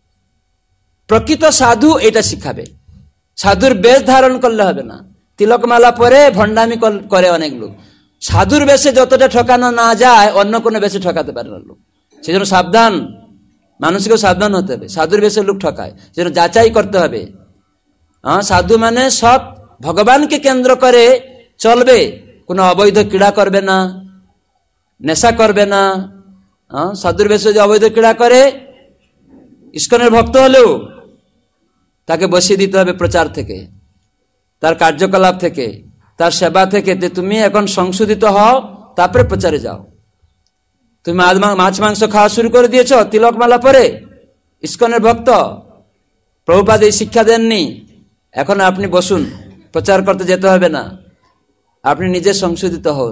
প্রকৃত সাধু এটা শিখাবে। সাধুর বেশ ধারণ করলে হবে না, তিলকমালা পরে ভণ্ডামি করে অনেক লোক। সাধুর বেশে যতটা ঠকানো না যায়, অন্য কোনো বেশে ঠকাতে পারে না লোক। সেজন্য সাবধান, মানুষকেও সাবধান হতে হবে। সাধুর বেশে লোক ঠকায়, সেজন্য যাচাই করতে হবে। হ্যাঁ, সাধু মানে সব ভগবানকে কেন্দ্র করে চলবে, কোনো অবৈধ ক্রীড়া করবে না, নেশা করবে না। হ্যাঁ, সাধুর বেশে যে অবৈধ ক্রীড়া করে, ইস্কনের ভক্ত হলেও তাকে বসিয়ে দিতে হবে প্রচার থেকে, তার কার্যকলাপ থেকে, তার সেবা থেকে, যে তুমি এখন সংশোধিত হও, তারপরে প্রচারে যাও। তুমি মাছ মাংস খাওয়া শুরু করে দিয়েছ তিলকমালা পরে, ইস্কনের ভক্ত, প্রভুপাদ এই শিক্ষা দেননি, এখন আপনি বসুন, প্রচার করতে যেতে হবে না, আপনি নিজে সংশোধিত হন।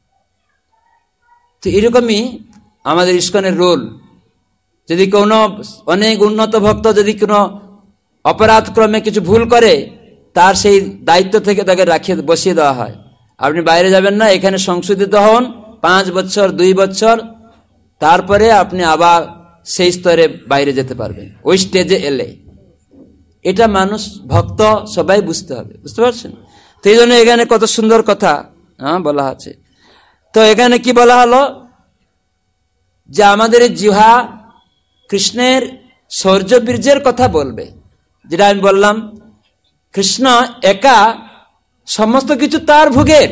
তো এরকমই আমাদের ইস্কনের রোল। যদি কোনো অনেক উন্নত ভক্ত যদি কোনো অপরাধ ক্রমে কিছু ভুল করে, তার সেই দায়িত্ব থেকে তাকে রাখিয়ে বসিয়ে দেওয়া হয়। আপনি বাইরে যাবেন না, এখানে সংশোধিত হন পাঁচ বছর দুই বছর, তারপরে আপনি আবার সেই স্তরে বাইরে যেতে পারবেন, ওই স্টেজে এলে। এটা মানুষ ভক্ত সবাই বুঝতে হবে, বুঝতে পারছেন? তো এই জন্য এখানে কত সুন্দর কথা হ্যাঁ বলা আছে। তো এখানে কি বলা হলো, যে আমাদের জিহ্বা কৃষ্ণের শৌর্য বীর্যের কথা বলবে। যেটা আমি বললাম, কৃষ্ণ একা সমস্ত কিছু তার ভোগের।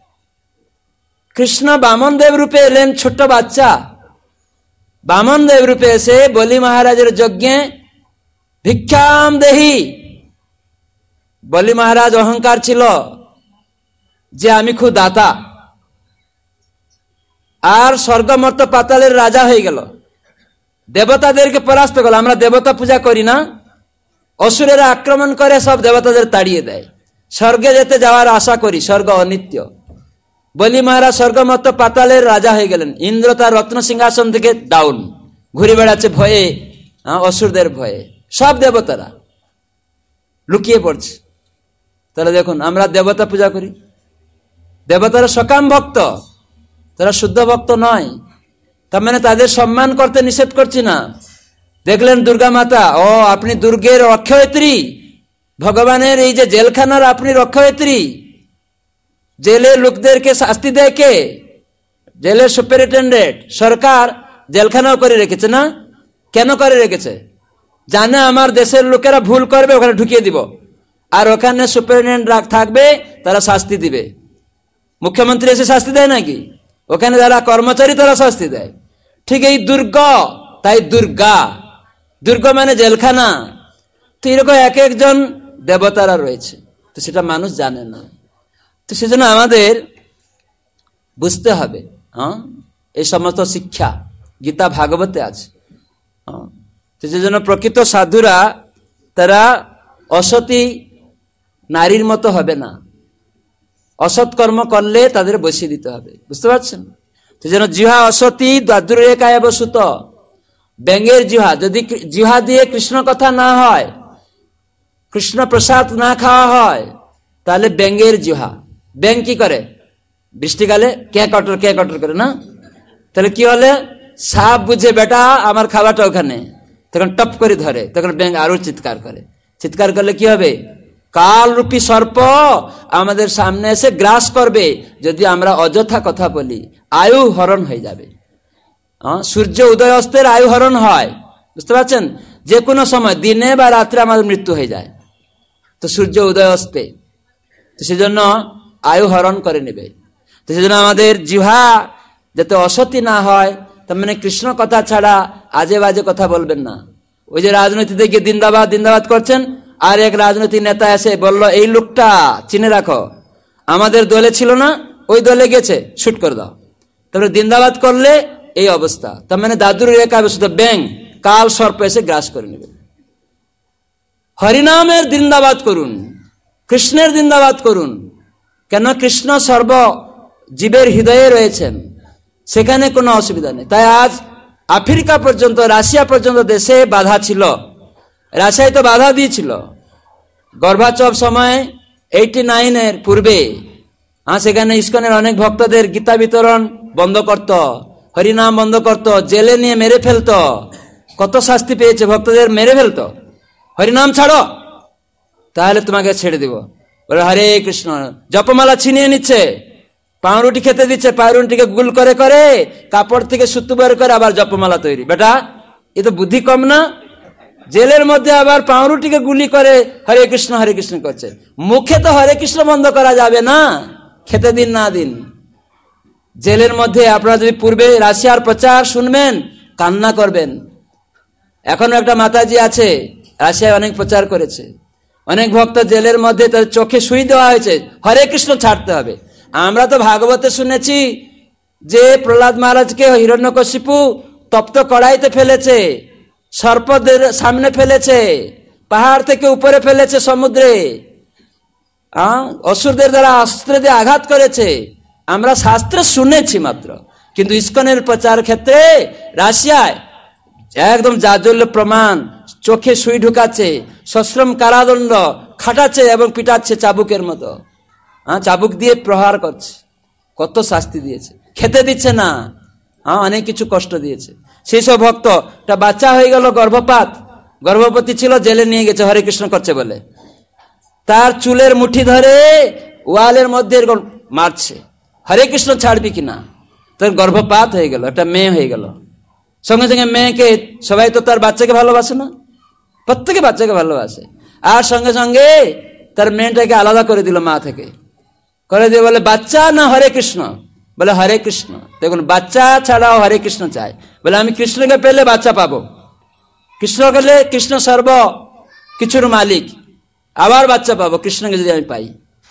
কৃষ্ণ বামন দেব রূপে এলেন, ছোট্ট বাচ্চা বামন দেব রূপে এসে বলি মহারাজের যজ্ঞে ভিক্ষাম দেহি। বলি মহারাজ অহংকার ছিল, যে আমি খুব দাতা, আর স্বর্গমর্ত পাতালের রাজা হয়ে গেল, দেবতাদেরকে পরাস্ত করল। আমরা দেবতা পূজা করি না, অসুরেরা আক্রমণ করে সব দেবতাদের তাড়িয়ে দেয়, স্বর্গে যেতে যাওয়ার আশা করি, স্বর্গ অনিত্য। বলি মহারাজ স্বর্গমর্ত পাতালের রাজা হয়ে গেলেন, ইন্দ্র তার রত্ন সিংহাসন থেকে ডাউন, ঘুরে বেড়াচ্ছে ভয়ে, অসুরদের ভয়ে, সব দেবতারা লুকিয়ে পড়ছে। তাহলে দেখুন, আমরা দেবতা পূজা করি, দেবতারা সকাম ভক্ত, তারা শুদ্ধ ভক্ত নয়, তার মানে তাদের সম্মান করতে নিষেধ করছি না। দেখলেন দুর্গা মাতা, ও আপনি দুর্গের রক্ষয়িত্রী, ভগবানের এই যে জেলখানার আপনি রক্ষয়িত্রী, জেলের লোকদেরকে শাস্তি দেয় কে? জেলের সুপারিনটেন্ডেন্ট, সরকার জেলখানাও করে রেখেছে না? কেন করে রেখেছে? জানে আমার দেশের লোকেরা ভুল করবে, ওখানে ঢুকিয়ে দিব, আর ওখানে সুপারিনটেন্ডেন্ট থাকবে, তারা শাস্তি দিবে। মুখ্যমন্ত্রী এসে শাস্তি দেয় নাকি? ওখানে যারা কর্মচারী তারা শাস্তি দেয়। ঠিক এই দুর্গ, তাই দুর্গা, দুর্গ মানে জেলখানা। তো এরকম এক একজন দেবতারা রয়েছে, তো সেটা মানুষ জানে না। তো সেজন্য আমাদের বুঝতে হবে, হ্যাঁ, এই সমস্ত শিক্ষা গীতা ভাগবতে আছে। তো সেজন্য প্রকৃত সাধুরা তারা অসতী নারীর মতো হবে না, অসৎ কর্ম করলে তাদের বসিয়ে দিতে হবে, বুঝতে পারছেন? তো যেন জিহা অসতী দাদুরেকায় বসুত, ব্যাঙের জিহা, যদি জিহা দিয়ে কৃষ্ণ কথা না হয়, কৃষ্ণ প্রসাদ না খাওয়া হয়, তাহলে ব্যাঙের জিহা। ব্যাঙ কি করে? বৃষ্টিকালে কে কটর কে কটর করে না? তাহলে কি হলে সাপ বুঝে বেটা আমার খাবারটা ওখানে, তখন টপ করে ধরে, তখন ব্যাঙ আরো চিৎকার করে। চিৎকার করলে কি হবে? কাল রূপী সর্প আমাদের সামনে এসে গ্রাস করবে যদি আমরা অযথা কথা বলি, আয়ু হরণ হয়ে যাবে। সূর্য উদয় অস্তের আয়ু হরণ হয়, বুঝতে পারছেন? যে কোনো সময়, দিনে বা রাত্রে আমাদের মৃত্যু হয়ে যায়, তো সূর্য উদয় অস্তে, তো সেজন্য আয়ু হরণ করে নেবে। তো সেজন্য আমাদের জিহ্বা যাতে অসতী না হয়, তার মানে কৃষ্ণ কথা ছাড়া আজে বাজে কথা বলবেন না। ওই যে রাজনীতিতে গিয়ে জিন্দাবাদ জিন্দাবাদ করছেন, আর এক রাজনৈতিক নেতা এসে বলল এই লোকটা চিনে রাখো, আমাদের দলে ছিল না, ওই দলে গেছে, শুট করে দাও। তারপরে জিন্দাবাদ করলে এই অবস্থা। তার মানে দাদুর রেখা শুধু ব্যাং কাল সর্প এসে গ্রাস করে নেবে। হরিনামের জিন্দাবাদ করুন, কৃষ্ণের জিন্দাবাদ করুন। কেন? কৃষ্ণ সর্ব জীবের হৃদয়ে রয়েছেন, সেখানে কোনো অসুবিধা নেই। তাই আজ আফ্রিকা পর্যন্ত, রাশিয়া পর্যন্ত দেশে বাধা ছিল, রাশিয়ায় তো বাধা দিয়েছিল গর্ভাচপ সময় এইটি নাইনের পূর্বে। হ্যাঁ, সেখানে ইস্কনের অনেক ভক্তদের গীতা বিতরণ বন্ধ করত, হরিনাম বন্ধ করত, জেলে নিয়ে মেরে ফেলতো। কত শাস্তি পেয়েছে, ভক্তদের মেরে ফেলতো। হরিনাম ছাড়ো, তাহলে তোমাকে ছেড়ে দিব। বলে হরে কৃষ্ণ, জপমালা ছিনিয়ে নিচ্ছে, পাউরুটি খেতে দিচ্ছে, পাউরুটিকে গুল করে করে কাপড় থেকে সুতো বের করে আবার জপমালা তৈরি। বেটা, এ তো বুদ্ধি কম না? জেলের মধ্যে আবার পাউরুটিকে গুলি করে হরে কৃষ্ণ হরে কৃষ্ণ করছে। মুখে তো হরে কৃষ্ণ বন্ধ করা যাবে না, খেতে দিন না দিন। জেলের মধ্যে আপনারা যদি পূর্বে রাশিয়ার প্রচার শুনবেন, কান্না করবেন। এখনো একটা মাতাজি আছে, রাশিয়ায় অনেক প্রচার করেছে, অনেক ভক্ত জেলের মধ্যে তার চোখে সুই দেওয়া হয়েছে, হরে কৃষ্ণ ছাড়তে হবে। আমরা তো ভাগবতে শুনেছি যে প্রহ্লাদ মহারাজকে হিরণ্যকশিপু তপ্ত কড়াইতে ফেলেছে, সর্পদের সামনে ফেলেছে, পাহাড় থেকে উপরে ফেলেছে সমুদ্রে, অসুরদের দ্বারা অস্ত্র দিয়ে আঘাত করেছে। আমরা শাস্ত্রে শুনেছি মাত্র, কিন্তু ইস্কনের প্রচার ক্ষেত্রে রাশিয়ায় একদম জাজল্য প্রমাণ, চোখে সুই ঢুকাচ্ছে, সশ্রম কারাদণ্ড খাটাচ্ছে এবং পিটাচ্ছে চাবুকের মতো। হ্যাঁ, চাবুক দিয়ে প্রহার করছে, কত শাস্তি দিয়েছে, খেতে দিচ্ছে না, হ্যাঁ, অনেক কিছু কষ্ট দিয়েছে। সেই সব ভক্ত, একটা বাচ্চা হয়ে গেল, গর্ভপাত, গর্ভবতী ছিল, জেলে নিয়ে গেছে হরে কৃষ্ণ করছে বলে, তার চুলের মুঠি ধরে ওয়ালের মধ্যে মারছে, হরে কৃষ্ণ ছাড়বি কিনা। তোর গর্ভপাত হয়ে গেল, একটা মেয়ে হয়ে গেল। সঙ্গে সঙ্গে মেয়েকে, সবাই তো তার বাচ্চাকে ভালোবাসে না, প্রত্যেকে বাচ্চাকে ভালোবাসে, আর সঙ্গে সঙ্গে তার মেয়েটাকে আলাদা করে দিল মা থেকে, করে দিয়ে বলে বাচ্চা না হরে কৃষ্ণ, বলে হরে কৃষ্ণ। দেখুন, বাচ্চা ছাড়াও হরে কৃষ্ণ চায়, বলে আমি কৃষ্ণকে পেলে বাচ্চা পাবো, কৃষ্ণ পেলে কৃষ্ণ সর্ব কিছুর মালিক, আবার বাচ্চা পাবো কৃষ্ণকে যদি আমি পাই।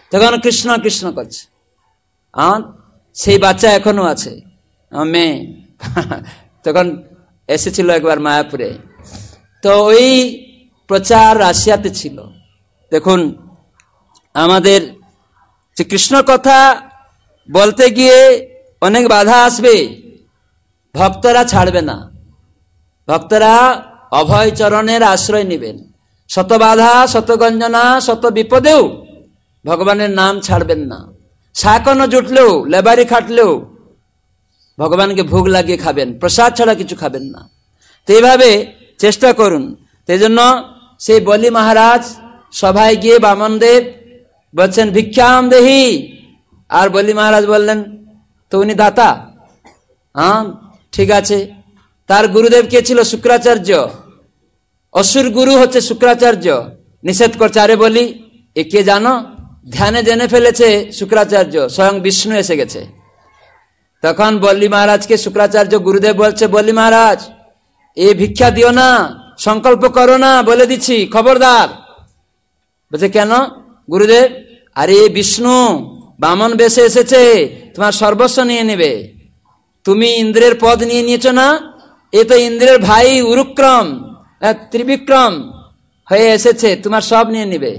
তখন কৃষ্ণ কৃষ্ণ করছে। আর সেই বাচ্চা এখনো আছে, মেয়ে তখন এসেছিল একবার মায়াপুরে। তো ওই প্রচার রাশিয়াতে ছিল। দেখুন, আমাদের যে কৃষ্ণ কথা বলতে গিয়ে অনেক বাধা আসবে, ভক্তরা ছাড়বে না। ভক্তরা অভয় চরণের আশ্রয় নেবেন। শত বাধা, শত গঞ্জনা, শত বিপদেও ভগবানের নাম ছাড়বেন না। শাকনো জুটলেও, লেবারি খাটলেও ভগবানকে ভোগ লাগিয়ে খাবেন, প্রসাদ ছাড়া কিছু খাবেন না। তো এইভাবে চেষ্টা করুন। সেই জন্য সেই বলি মহারাজ সভায় গিয়ে বামনদেব বলছেন ভিক্ষাম দেহি, আর বলি মহারাজ বললেন তো উনি দাতা। হ্যাঁ, ঠিক আছে। তার গুরুদেব কে ছিল? শুক্রাচার্য। অসুর গুরু হচ্ছে শুক্রাচার্য। নিষেধ করছে, আরে বলি এ কে জানো? ধ্যানে জেনে ফেলেছে শুক্রাচার্য, স্বয়ং বিষ্ণু এসে গেছে। তখন বল্লী মহারাজকে শুক্রাচার্য গুরুদেব বলছে, বল্লী মহারাজ এ ভিক্ষা দিও না, সংকল্প করো না, বলে দিচ্ছি, খবরদার। বলছে কেন গুরুদেব? আরে বিষ্ণু বামন বেশে এসেছে, তোমার সর্বস্ব নিয়ে নেবে। তুমি ইন্দ্রের পদ নিয়ে নিয়েছো না, এ তো ইন্দ্রের ভাই উরুক্রম, ত্রিবিক্রম হয়ে এসেছে, তোমার সব নিয়ে নেবে।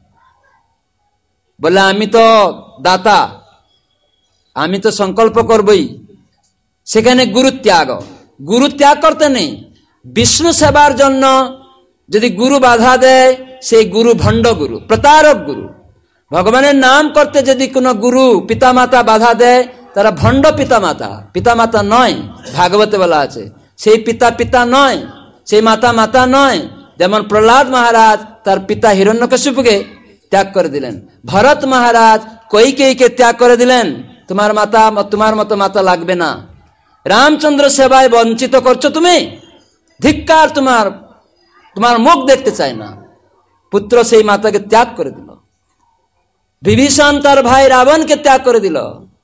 বলে আমি তো দাতা, আমি তো সংকল্প করবই। সেখানে গুরু ত্যাগ, গুরু ত্যাগ করতে নেই। বিষ্ণু সেবার জন্য যদি গুরু বাধা দেয়, সেই গুরু ভণ্ড গুরু, প্রতারক গুরু। ভগবানের নাম করতে যদি কোনো গুরু পিতামাতা বাধা দেয়, তারা ভণ্ড পিতামাতা, পিতামাতা নয়। ভাগবতে বলা আছে সেই পিতা পিতা নয়, সেই মাতা মাতা নয়। যেমন প্রহ্লাদ মহারাজ তার পিতা হিরণ্যকশিপুকে ত্যাগ করে দিলেন, ভরত মহারাজ কৈকেয়ীকে ত্যাগ করে দিলেন, তোমার মাতা, তোমার মতো মাতা লাগবে না। রামচন্দ্র সেবায় বঞ্চিত করছো তুমি, ধিক্কার, তোমার তোমার মুখ দেখতে চায় না। পুত্র সেই মাতাকে ত্যাগ করে দিল। বিভীষণ তার ভাই রাবণকে ত্যাগ করে দিল।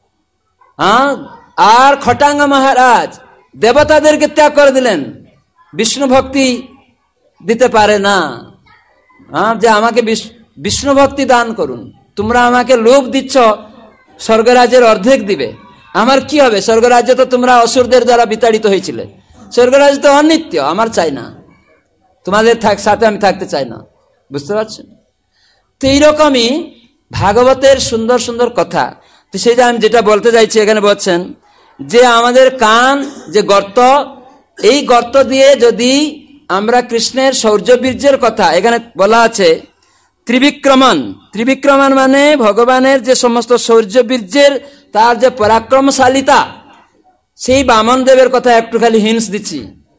আর খটাঙ্গ মহারাজ দেবতাদেরকে ত্যাগ করে দিলেন, বিষ্ণু ভক্তি দিতে পারে না। যে আমাকে বিষ্ণু ভক্তি দান করুন, তোমরা আমাকে লোভ দিচ্ছ, স্বর্গরাজ্যের অর্ধেক দিবে, আমার কি হবে? স্বর্গরাজ্য তো তোমরা অসুরদের দ্বারা বিতাড়িত হয়েছিলে, স্বর্গরাজ্য তো অনিত্য, আমার চাই না, তোমাদের সাথে আমি থাকতে চাই না। বুঝতে পারছেন? তো এইরকমই ভাগবতের সুন্দর সুন্দর কথা। তো সেই যে আমি যেটা বলতে চাইছি, এখানে বলছেন যে আমাদের কান যে গর্ত, এই গর্ত দিয়ে যদি আমরা কৃষ্ণের শৌর্যবীর্যের কথা এখানে বলা আছে, ত্রিবিক্রমণ, ত্রিবিক্রমণ মানে ভগবানের যে সমস্ত শৌর্যবীর্যের, তার যে পরাক্রমশালিতা, সেই বামন দেবের কথা একটু খালি হিন্স দিচ্ছি।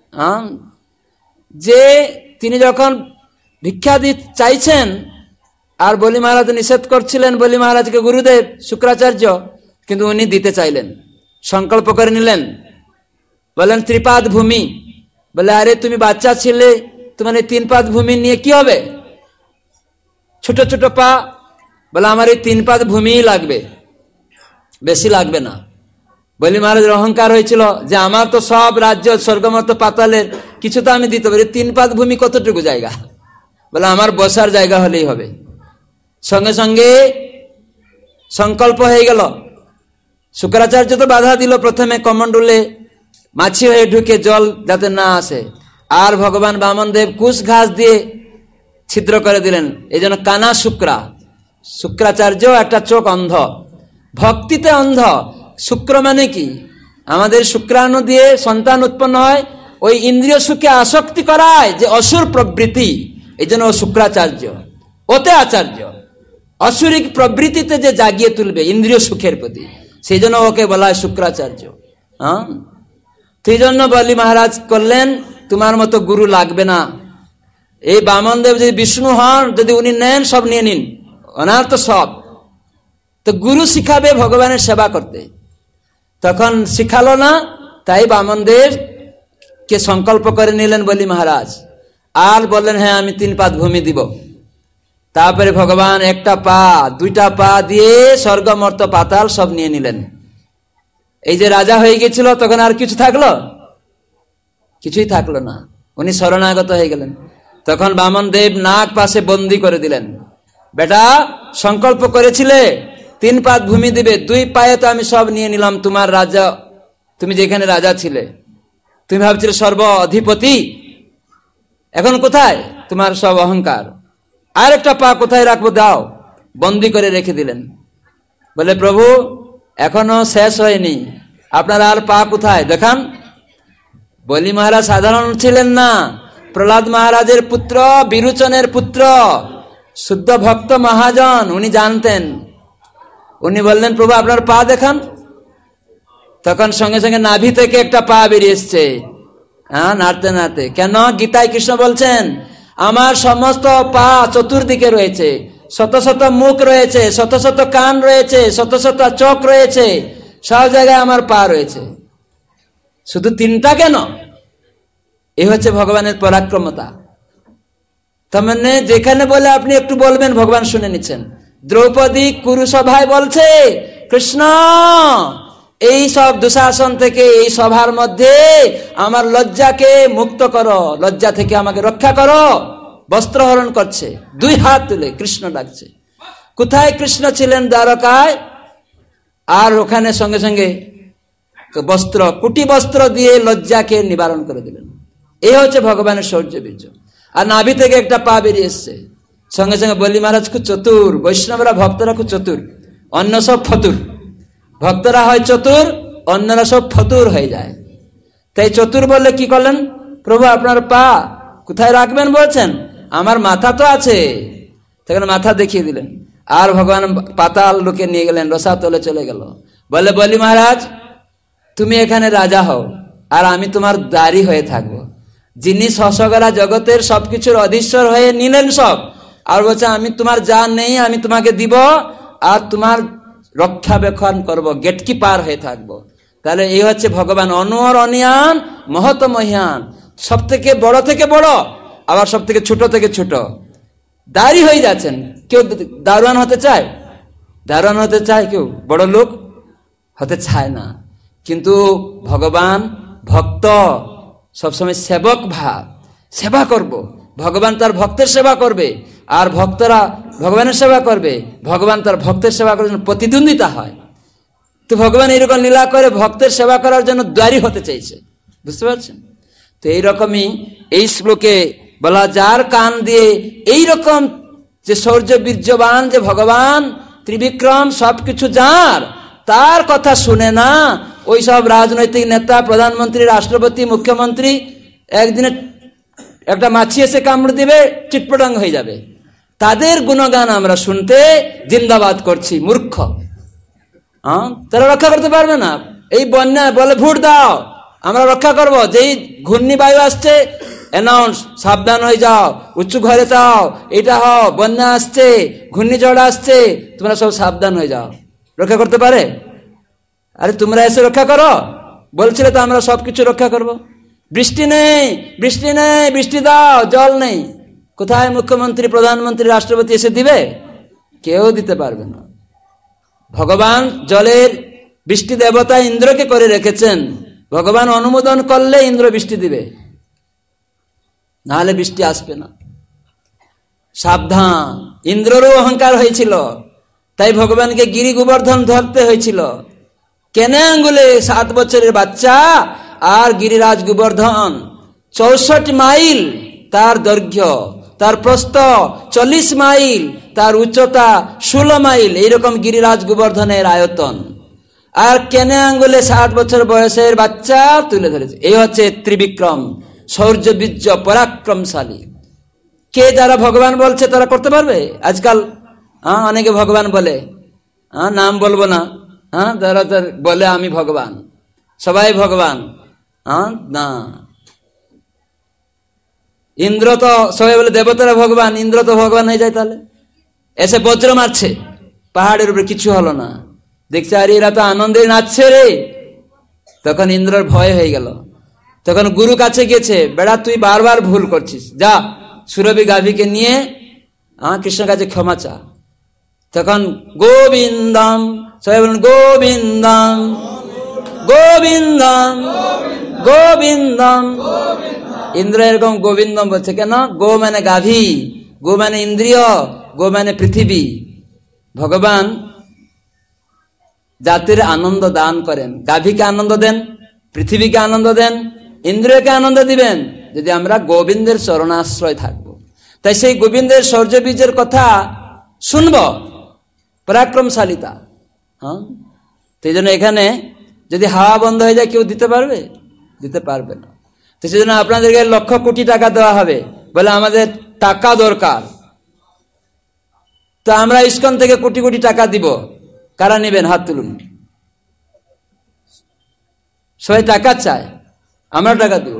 যে তিনি যখন ভিক্ষা দি চাইছেন, আর বলি মহারাজ নিষেধ করছিলেন বলি মহারাজকে গুরুদেব শুক্রাচার্য, কিন্তু উনি দিতে চাইলেন, সংকল্প করে নিলেন, বলেন ত্রিপাদ ভূমি। বলে আরে তুমি বাচ্চা ছিলে, তোমার এই তিন পাদ ভূমি নিয়ে কি হবে? ছোট ছোট পা। বলে আমার এই তিন পাদ ভূমি লাগবে, বেশি লাগবে না। বলি মহারাজের অহংকার হয়েছিল যে আমার তো সব রাজ্য স্বর্গমত পাতালের কিছু তো আমি দিতে পারি, তিন পাদ ভূমি কতটুকু জায়গা? বলে আমার বসার জায়গা হলেই হবে। সঙ্গে সঙ্গে সংকল্প হয়ে গেল। শুক্রাচার্য তো বাধা দিল, প্রথমে কমণ্ডলে মাছি হয়ে ঢুকে জল যাতে না আসে, আর ভগবান বামন দেব কুশ ঘাস দিয়ে ছিদ্র করে দিলেন। এই জন্য কানা শুক্রা, শুক্রাচার্য একটা চোখ অন্ধ, ভক্তিতে অন্ধ। শুক্র মানে কি? আমাদের শুক্রাণু দিয়ে সন্তান উৎপন্ন হয়, ওই ইন্দ্রিয় সুখে আসক্তি করায় যে অসুর প্রবৃত্তি, এই জন্য ও শুক্রাচার্য, ওতে আচার্য। অসুরিক প্রবৃত্তিতে যে জাগিয়ে তুলবে ইন্দ্রিয় সুখের প্রতি, সেই জন্য ওকে বলা হয় শুক্রাচার্য। হ্যাঁ, সেই জন্য বলি মহারাজ করলেন, তোমার মতো গুরু লাগবে না। এই বামন দেব যদি বিষ্ণু হন, যদি উনি নেন, সব নিয়ে নিন, ওনার তো সব। তো গুরু শিখাবে ভগবানের সেবা করতে, তখন শিখালো না। তাই বামন দেব কে সংকল্প করে নিলেন বলি মহারাজ, আর বললেন হ্যাঁ আমি তিন পাদ ভূমি দিব। তারপরে ভগবান একটা পা, দুইটা পা দিয়ে স্বর্গ মর্ত পাতাল সব নিয়ে নিলেন। এই যে রাজা হয়ে গেছিল, তখন আর কিছু থাকলো? কিছুই থাকলো না, উনি শরণাগত হয়ে গেলেন। তখন বামন দেব নাগ পাশে বন্দি করে দিলেন। বেটা সংকল্প করেছিলে তিন পাত ভূমি দিবে, দুই পায়ে তো আমি সব নিয়ে নিলাম তোমার রাজা, তুমি যেখানে রাজা ছিলে, তুমি ভাবছিলে সর্ব অধিপতি, এখন কোথায় তোমার সব অহংকার? আর একটা পা কোথায় রাখবো দাও। বন্দি করে রেখে দিলেন। বলে প্রভু এখনো শেষ হয়নি, আপনার আর পা কোথায় দেখান। বলি মহারাজ সাধারণ ছিলেন না, প্রহ্লাদ মহারাজের পুত্র, বিরোচনের পুত্র, শুদ্ধ ভক্ত মহাজন, উনি জানতেন। উনি বললেন প্রভু আপনার পা দেখান। তখন সঙ্গে সঙ্গে নাভি থেকে একটা পা বেরিয়ে এসছে, হ্যাঁ নাড়তে নাড়তে। কেন? গীতায় কৃষ্ণ বলছেন আমার সমস্ত পা চতুর্দিকে রয়েছে, শত শত মুখ রয়েছে, শত শত কান রয়েছে, শত শত চোখ রয়েছে, সব জায়গায় আমার পা রয়েছে, শুধু তিনটা কেন? এই হচ্ছে ভগবানের পরাক্রমতা। তার মানে যেখানে বলে আপনি একটু বলবেন ভগবান শুনে নিচ্ছেন। দ্রৌপদী কুরুসভায় বলছে কৃষ্ণ এই সব দুঃশাসন থেকে, এই সভার মধ্যে আমার লজ্জাকে মুক্ত করো, লজ্জা থেকে আমাকে রক্ষা করো। বস্ত্রহরণ করছে, দুই হাত তুলে কৃষ্ণ ডাকছে। কোথায় কৃষ্ণ ছিলেন? দ্বারকায়। আর ওখানে সঙ্গে সঙ্গে বস্ত্র, কুটি বস্ত্র দিয়ে লজ্জাকে নিবারণ করে দিলেন। এই হচ্ছে ভগবানের শৌর্য বীর্য। আর নাভি থেকে একটা পা বেরিয়ে এসছে। সঙ্গে সঙ্গে বলি মহারাজ খুব চতুর, বৈষ্ণবরা ভক্তরা খুব চতুর, অন্য সব ফতুর। ভক্তরা হয় চতুর, অন্যরা সব ফতুর হয়ে যায়। তাই চতুর বললে কি করলেন? প্রভু আপনার পা কোথায় রাখবেন বলছেন? আমার মাথা তো আছে। তখন মাথা দেখিয়ে দিলেন। আর ভগবান পাতাল লোকে নিয়ে গেলেন, রসাতলে চলে গেল। বলে বলি মহারাজ তুমি এখানে রাজা হও, আর আমি তোমার দাঁড়ি হয়ে থাকবো। যিনি সসগরা জগতের সবকিছুর অধীশ্বর হয়ে নিলেন সব, আর বলছে আমি তোমার যা নেই আমি তোমাকে দিব, আর তোমার রক্ষাবেক্ষণ করব, গেটকিপার হয়ে থাকবো। তাহলে এই হচ্ছে ভগবান, অনুর অনিয়ান মহত মহিয়ান, সব থেকে বড় থেকে বড়, আবার সব থেকে ছোট থেকে ছোট। দাঁড়ি হয়ে যাচ্ছেন। কেউ দারোয়ান হতে চায়? দারোয়ান হতে চায় কেউ? বড় লোক হতে চায় না। কিন্তু ভগবান ভক্ত, সবসময় সেবক ভাব, সেবা করব। ভগবান তার ভক্তের সেবা করবে, আর ভক্তরা ভগবানের সেবা করবে। ভগবান তার ভক্তের সেবা করার জন্য প্রতিদ্বন্দ্বিতা হয়। তো ভগবান এইরকম লীলা করে ভক্তের সেবা করার জন্য দ্বারী হতে চাইছে, বুঝতে পারছেন? তো এইরকমই এই শ্লোকে বলা, যার কান দিয়ে এইরকম যে শৌর্য বীর্যবান যে ভগবান ত্রিবিক্রম সবকিছু যার, তার কথা শুনে না ওই সব রাজনৈতিক নেতা, প্রধানমন্ত্রী, রাষ্ট্রপতি, মুখ্যমন্ত্রী, একদিনে একটা মাছি এসে কামড় দিবে, চিটপটাং হয়ে যাবে। তাদের গুণগান আমরা শুনতে জিন্দাবাদ করছি, মূর্খ। হ্যাঁ, তারা রক্ষা করতে পারবে না। এই বন্যা বলে ভোট দাও, আমরা রক্ষা করব। যেই ঘূর্ণি বায়ু আসছে, অ্যানাউন্স, সাবধান হয়ে যাও, উঁচু ঘরে যাও, এটা হও, বন্যা আসছে, ঘূর্ণিঝড় আসছে, তোমরা সব সাবধান হয়ে যাও। রক্ষা করতে পারে? আরে তোমরা এসে রক্ষা করো, বলছিলে তো আমরা সবকিছু রক্ষা করব। বৃষ্টি নেই, বৃষ্টি নেই, বৃষ্টি দাও, জল নেই। কোথায় মুখ্যমন্ত্রী, প্রধানমন্ত্রী, রাষ্ট্রপতি এসে দিবে? কেউ দিতে পারবে না। ভগবান জলের বৃষ্টি দেবতা ইন্দ্রকে করে রেখেছেন। ভগবান অনুমোদন করলে ইন্দ্র বৃষ্টি দিবে, নাহলে বৃষ্টি আসবে না। সাবধান। ইন্দ্ররও অহংকার হয়েছিল, তাই ভগবানকে গিরি গোবর্ধন ধরতে হয়েছিল। কেনে আঙ্গুলে সাত বছরের বাচ্চা, আর গিরিরাজ গোবর্ধন চৌষট্টি মাইল তার দৈর্ঘ্য, তার প্রস্থ চল্লিশ মাইল, তার উচ্চতা ষোলো মাইল, এইরকম গিরিরাজ গোবর্ধনের আয়তন। আর কেনে আঙ্গুলে সাত বছর বয়সের বাচ্চা তুলে ধরেছে। এই হচ্ছে ত্রিবিক্রম, শৌর্য বীর্য পরাক্রমশালী। কে যারা ভগবান বলছে তারা করতে পারবে? আজকাল হ্যাঁ অনেকে ভগবান বলে, হ্যাঁ নাম বলবো না, হ্যাঁ যারা বলে আমি ভগবান, সবাই ভগবান। হ্যাঁ না, ইন্দ্র তো সবাই বলে দেবতারা ভগবান, ইন্দ্র তো ভগবান হয়ে যায়। তাহলে এসে বজ্র মারছে পাহাড়ের উপরে, কিছু হলো না, দেখছে আরে এরা তো আনন্দে নাচছে রে। তখন ইন্দ্রর ভয় হয়ে গেল। তখন গুরু কাছে গেছে, বেড়া তুই বারবার ভুল করছিস, যা সুরভি গাভীকে নিয়ে হ্যাঁ কৃষ্ণের কাছে ক্ষমা চা। তখন গোবিন্দম, সবাই বলেন গোবিন্দম গোবিন্দম গোবিন্দম। ইন্দ্র এরকম গোবিন্দম বলছে কেন? গো মানে গাভী, গো মানে ইন্দ্রিয়, গো মানে পৃথিবী। ভগবান জাতির আনন্দ দান করেন, গাভীকে আনন্দ দেন, পৃথিবীকে আনন্দ দেন, ইন্দ্রিয়কে আনন্দ দিবেন যদি আমরা গোবিন্দের চরণাশ্রয় থাকবো। তাই সেই গোবিন্দের শৌর্য বীজের কথা শুনব, পরাক্রমশালিতা। হ্যাঁ, সেই জন্য এখানে যদি হাওয়া বন্ধ হয়ে যায় কেউ দিতে পারবে? দিতে পারবে না। তো সেই জন্য আপনাদেরকে লক্ষ কোটি টাকা দেওয়া হবে, বলে আমাদের টাকা দরকার। তো আমরা ইসকন থেকে কোটি কোটি টাকা দিব, কারা নেবেন? হাত তুলুন। সবাই টাকা চায়, আমরা টাকা দিব,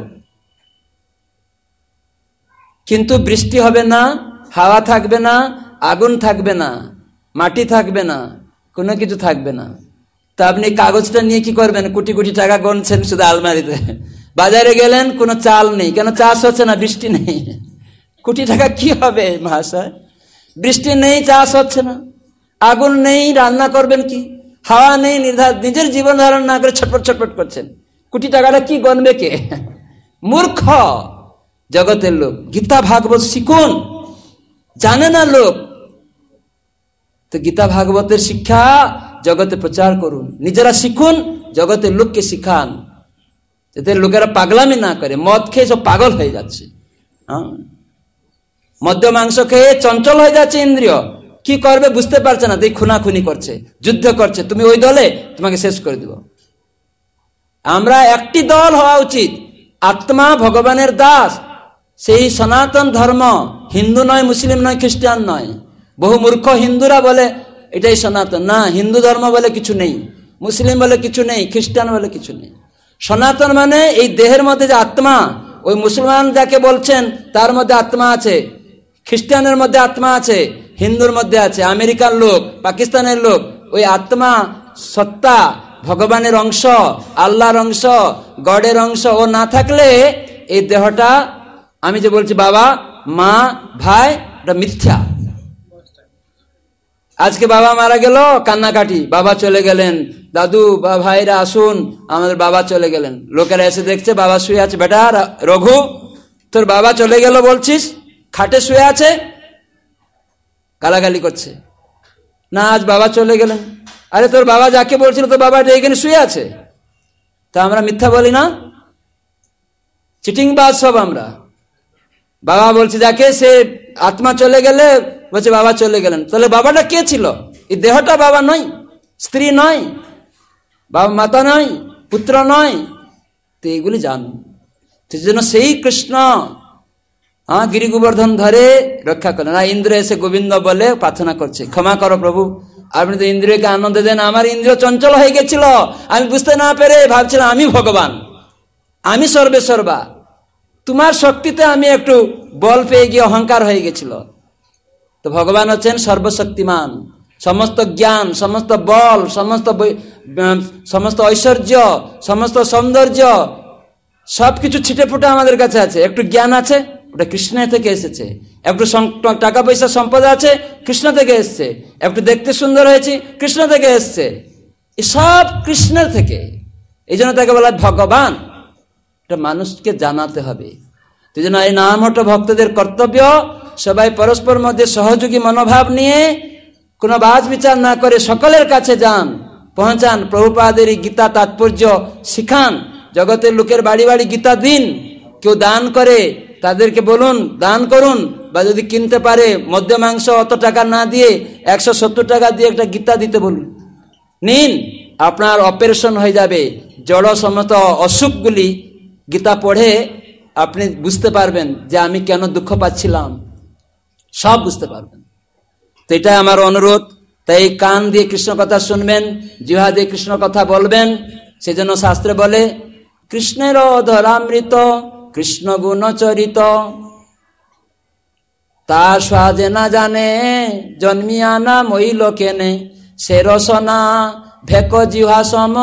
কিন্তু বৃষ্টি হবে না, হাওয়া থাকবে না, আগুন থাকবে না, মাটি থাকবে না, কোনো কিছু থাকবে না। তা আপনি কাগজটা নিয়ে কি করবেন? কোটি কোটি টাকা গণছেন শুধু আলমারিতে। বাজারে গেলেন, কোনো চাল নেই, কেন? চাষ হচ্ছে না, বৃষ্টি নেই। কোটি টাকা কি হবে মহাশয়? বৃষ্টি নেই, চাষ হচ্ছে না, আগুন নেই, রান্না করবেন কি? হাওয়া নেই, নির্ধার নিজের জীবন ধারণ না করে ছটপট ছটপট করছেন। কোটি টাকাটা কি গণবে কে? মূর্খ জগতের লোক। গীতা ভাগবত শিখুন, জানে না লোক, তো গীতা ভাগবতের শিক্ষা জগতে প্রচার করুন, নিজেরা শিখুন, জগতের লোককে শিখান, যাতে লোকেরা পাগলামি না করে। মদ খেয়ে সব পাগল হয়ে যাচ্ছে, হ্যাঁ, মদ্য মাংস খেয়ে চঞ্চল হয়ে যাচ্ছে ইন্দ্রিয়, কি করবে বুঝতে পারছে না, তাই খুনাখুনি করছে, যুদ্ধ করছে, তুমি ওই দলে, তোমাকে শেষ করে দিব। আমরা একটি দল হওয়া উচিত, আত্মা ভগবানের দাস, সেই সনাতন ধর্ম, হিন্দু নয়, মুসলিম নয়, খ্রিস্টান নয়। বহু মূর্খ হিন্দুরা বলে এটাই সনাতন। না, হিন্দু ধর্ম বলে কিছু নেই, মুসলিম বলে কিছু নেই, খ্রিস্টান বলে কিছু নেই। সনাতন মানে এই দেহের মধ্যে যে আত্মা, ওই মুসলমান যাকে বলছেন তার মধ্যে আত্মা আছে, খ্রিস্টানের মধ্যে আত্মা আছে, হিন্দুর মধ্যে আছে, আমেরিকার লোক, পাকিস্তানের লোক, ওই আত্মা সত্তা ভগবানের অংশ, আল্লাহর অংশ, গডের অংশ, ও না থাকলে এই দেহটা, আমি যে বলছি বাবা মা ভাই, এটা মিথ্যা। আজকে বাবা মারা গেল, কান্নাকাটি, বাবা চলে গেলেন, দাদু বা ভাইরা আসুন, আমাদের বাবা চলে গেলেন। লোকেরা এসে দেখছে বাবা শুয়ে আছে। বেটা রঘু, তোর বাবা চলে গেল বলছিস, খাটে শুয়ে আছে, গালাগালি করছে। না, আজ বাবা চলে গেলেন। আরে তোর বাবা যাকে বলছিল তোর বাবা এখানে শুয়ে আছে। তা আমরা মিথ্যা বলি না? চিটিংবাজ সব আমরা। বাবা বলছে যাকে, সে আত্মা চলে গেলে বলছে বাবা চলে গেলেন। তাহলে বাবাটা কে ছিল? এই দেহটা বাবা নয়, স্ত্রী নয়, বাবা মাতা নয়, পুত্র নয়। তো এইগুলি জানো। সেই জন্য সেই কৃষ্ণ হ্যাঁ গিরি গোবর্ধন ধরে রক্ষা করেন। আর ইন্দ্র এসে গোবিন্দ বলে প্রার্থনা করছে, ক্ষমা করো প্রভু, আপনি তো ইন্দ্রিয়কে আনন্দ দেন, আমার ইন্দ্রিয় চঞ্চল হয়ে গেছিল, আমি বুঝতে না পেরে ভাবছিলাম আমি ভগবান, আমি সর্বে সর্বা, তোমার শক্তিতে আমি একটু বল পেয়ে গিয়ে অহংকার হয়ে গেছিল। তো ভগবান হচ্ছেন সর্বশক্তিমান, সমস্ত জ্ঞান, সমস্ত বল, সমস্ত সমস্ত ঐশ্বর্য, সমস্ত সৌন্দর্য, সবকিছু ছিটে ফুটে আমাদের কাছে আছে। একটু জ্ঞান আছে, ওটা কৃষ্ণের থেকে এসেছে। একটু টাকা পয়সা সম্পদ আছে, কৃষ্ণ থেকে এসছে। একটু দেখতে সুন্দর হয়েছে, কৃষ্ণ থেকে এসছে। সব কৃষ্ণের থেকে। এই জন্য তাকে বলা ভগবান। এটা মানুষকে জানাতে হবে। এই জন্য এই নাম হটো ভক্তদের কর্তব্য, সবাই পরস্পর মধ্যে সহযোগী মনোভাব নিয়ে কোনো বাজ বিচার না করে সকলের কাছে যান, পৌঁছান, প্রভুপাদের এই গীতা তাৎপর্য শিখান, জগতের লোকের বাড়ি বাড়ি গীতা দিন। কেউ দান করে তাদেরকে বলুন দান করুন, বা যদি কিনতে পারে মধ্য মাংস অত টাকা না দিয়ে একশো সত্তর টাকা দিয়ে একটা গীতা দিতে বলুন, নিন, আপনার অপারেশন হয়ে যাবে। জড় সমস্ত অসুখগুলি গীতা পড়ে আপনি বুঝতে পারবেন যে আমি কেন দুঃখ পাচ্ছিলাম, সব বুঝতে পারবেন। তো এটাই আমার অনুরোধ। তাই কান দিয়ে কৃষ্ণ কথা শুনবেন, জিহ্বা দিয়ে কৃষ্ণ কথা বলবেন। সেজন্য শাস্ত্রে বলে কৃষ্ণের অধরামৃত কৃষ্ণ গুণ চরিত, তা সাজে না জানে জন্মিয়া না মই লোকেনে, সে রসনা ভেক জিহ্বা সম।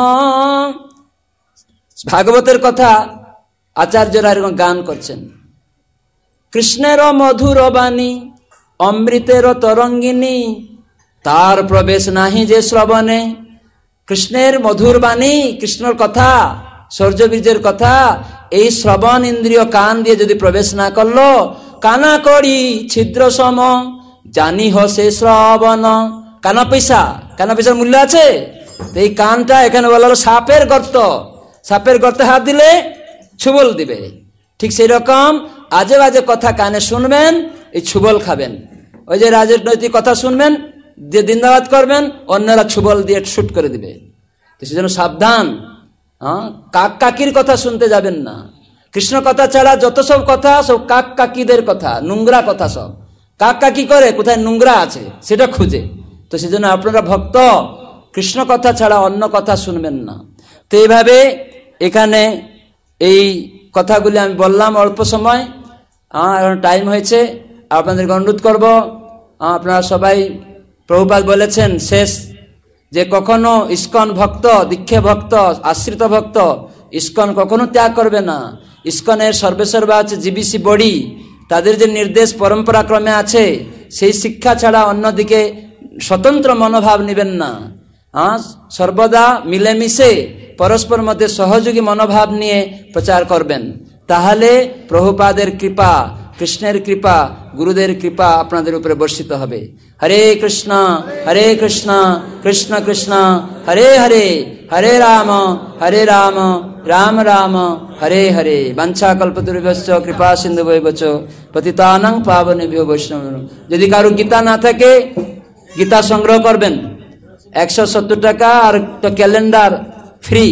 ভাগবতের কথা আচার্যরা এরকম গান করছেন। কৃষ্ণের মধুর বাণী অমৃতের তরঙ্গিনী, তার প্রবেশ নাহি যে শ্রবণে। কৃষ্ণের মধুর বাণী, কৃষ্ণর কথা, সৌর্যবীর্যের কথা, এই শ্রবণ ইন্দ্রিয় কান দিয়ে যদি প্রবেশ না করলো, কানা করি ছিদ্র সম জানি হ সে শ্রবণ। কানা পয়সা, কানা পয়সার মূল্য আছে? এই কানটা এখানে বলা হলো সাপের গর্ত, সাপের গর্তে হাত দিলে ছুবল দিবে। ঠিক সেই রকম আজে বাজে কথা কানে শুনবেন, এই ছুবল খাবেন। ওই যে রাজনৈতিক কথা শুনবেন, যে জিন্দাবাদ করবেন, অন্যরা ছুবল দিয়ে শুট করে দিবে। তো সেজন্য সাবধান। হ্যাঁ, কাক কাকির কথা শুনতে যাবেন না। কৃষ্ণ কথা ছাড়া যত সব কথা সব কাক কাকিদের কথা, নোংরা কথা সব। কাক কাকি করে কোথায় নোংরা আছে সেটা খুঁজে। তো সেজন্য আপনারা ভক্ত, কৃষ্ণ কথা ছাড়া অন্য কথা শুনবেন না। তো এইভাবে এখানে এই কথাগুলি আমি বললাম অল্প সময়, এখন টাইম হয়েছে। আপনাদেরকে অনুরোধ করব, আপনারা সবাই, প্রভুপাদ বলেছেন শেষ যে কখনো ইস্কন ভক্ত, দীক্ষে ভক্ত, আশ্রিত ভক্ত ইস্কন কখনো ত্যাগ করবে না। ইস্কনের সর্বেসর্বা আছে জিবিসি বডি, তাদের যে নির্দেশ পরম্পরা ক্রমে আছে সেই শিক্ষা ছাড়া অন্যদিকে স্বতন্ত্র মনোভাব নেবেন না। হ্যাঁ, সর্বদা মিলেমিশে পরস্পর মধ্যে সহযোগী মনোভাব নিয়ে প্রচার করবেন। তাহলে প্রভুপাদের কৃপা, কৃষ্ণের কৃপা, গুরুদের কৃপা আপনাদের উপরে বর্ষিত হবে। হরে কৃষ্ণ হরে কৃষ্ণ কৃষ্ণ কৃষ্ণ হরে হরে, হরে রাম হরে রাম রাম রাম হরে হরে। বাঞ্ছা কল্পতরুভ্যশ্চ কৃপা সিন্ধুভৈবচ পতিতানাং পাবনেভ্যো বৈষ্ণব। যদি কারো গীতা না থাকে, গীতা সংগ্রহ করবেন, একশো সত্তর টাকা আর একটা ক্যালেন্ডার ফ্রি।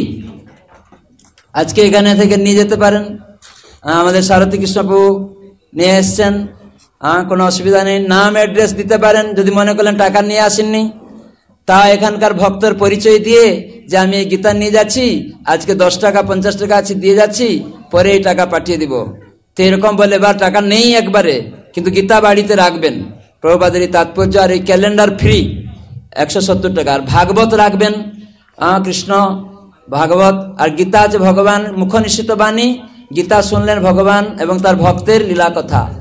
আজকে এখানে থেকে নিয়ে যেতে পারেন। আমাদের সারথী কৃষ্ণপ্রভু নিয়ে এসছেন, হ্যাঁ, কোনো অসুবিধা নেই। নাম অ্যাড্রেস দিতে পারেন যদি মনে করলেন টাকা নিয়ে আসেননি। তা এখানকার ভক্তর পরিচয় দিয়ে যে আমি এই গীতা নিয়ে যাচ্ছি, আজকে দশ টাকা পঞ্চাশ টাকা আছে দিয়ে যাচ্ছি, পরে এই টাকা পাঠিয়ে দিব। তো এরকম বলে এবার টাকা নেই একবারে, কিন্তু গীতা বাড়িতে রাখবেন। প্রভুপাদের এই তাৎপর্য। আর এই ক্যালেন্ডার ফ্রি, একশো সত্তর টাকা। আর ভাগবত রাখবেন, হ্যাঁ, কৃষ্ণ ভাগবত। আর গীতা আছে ভগবান মুখ নিঃসৃত বাণী। গীতা শুনলেন ভগবান এবং তার ভক্তের লীলা কথা।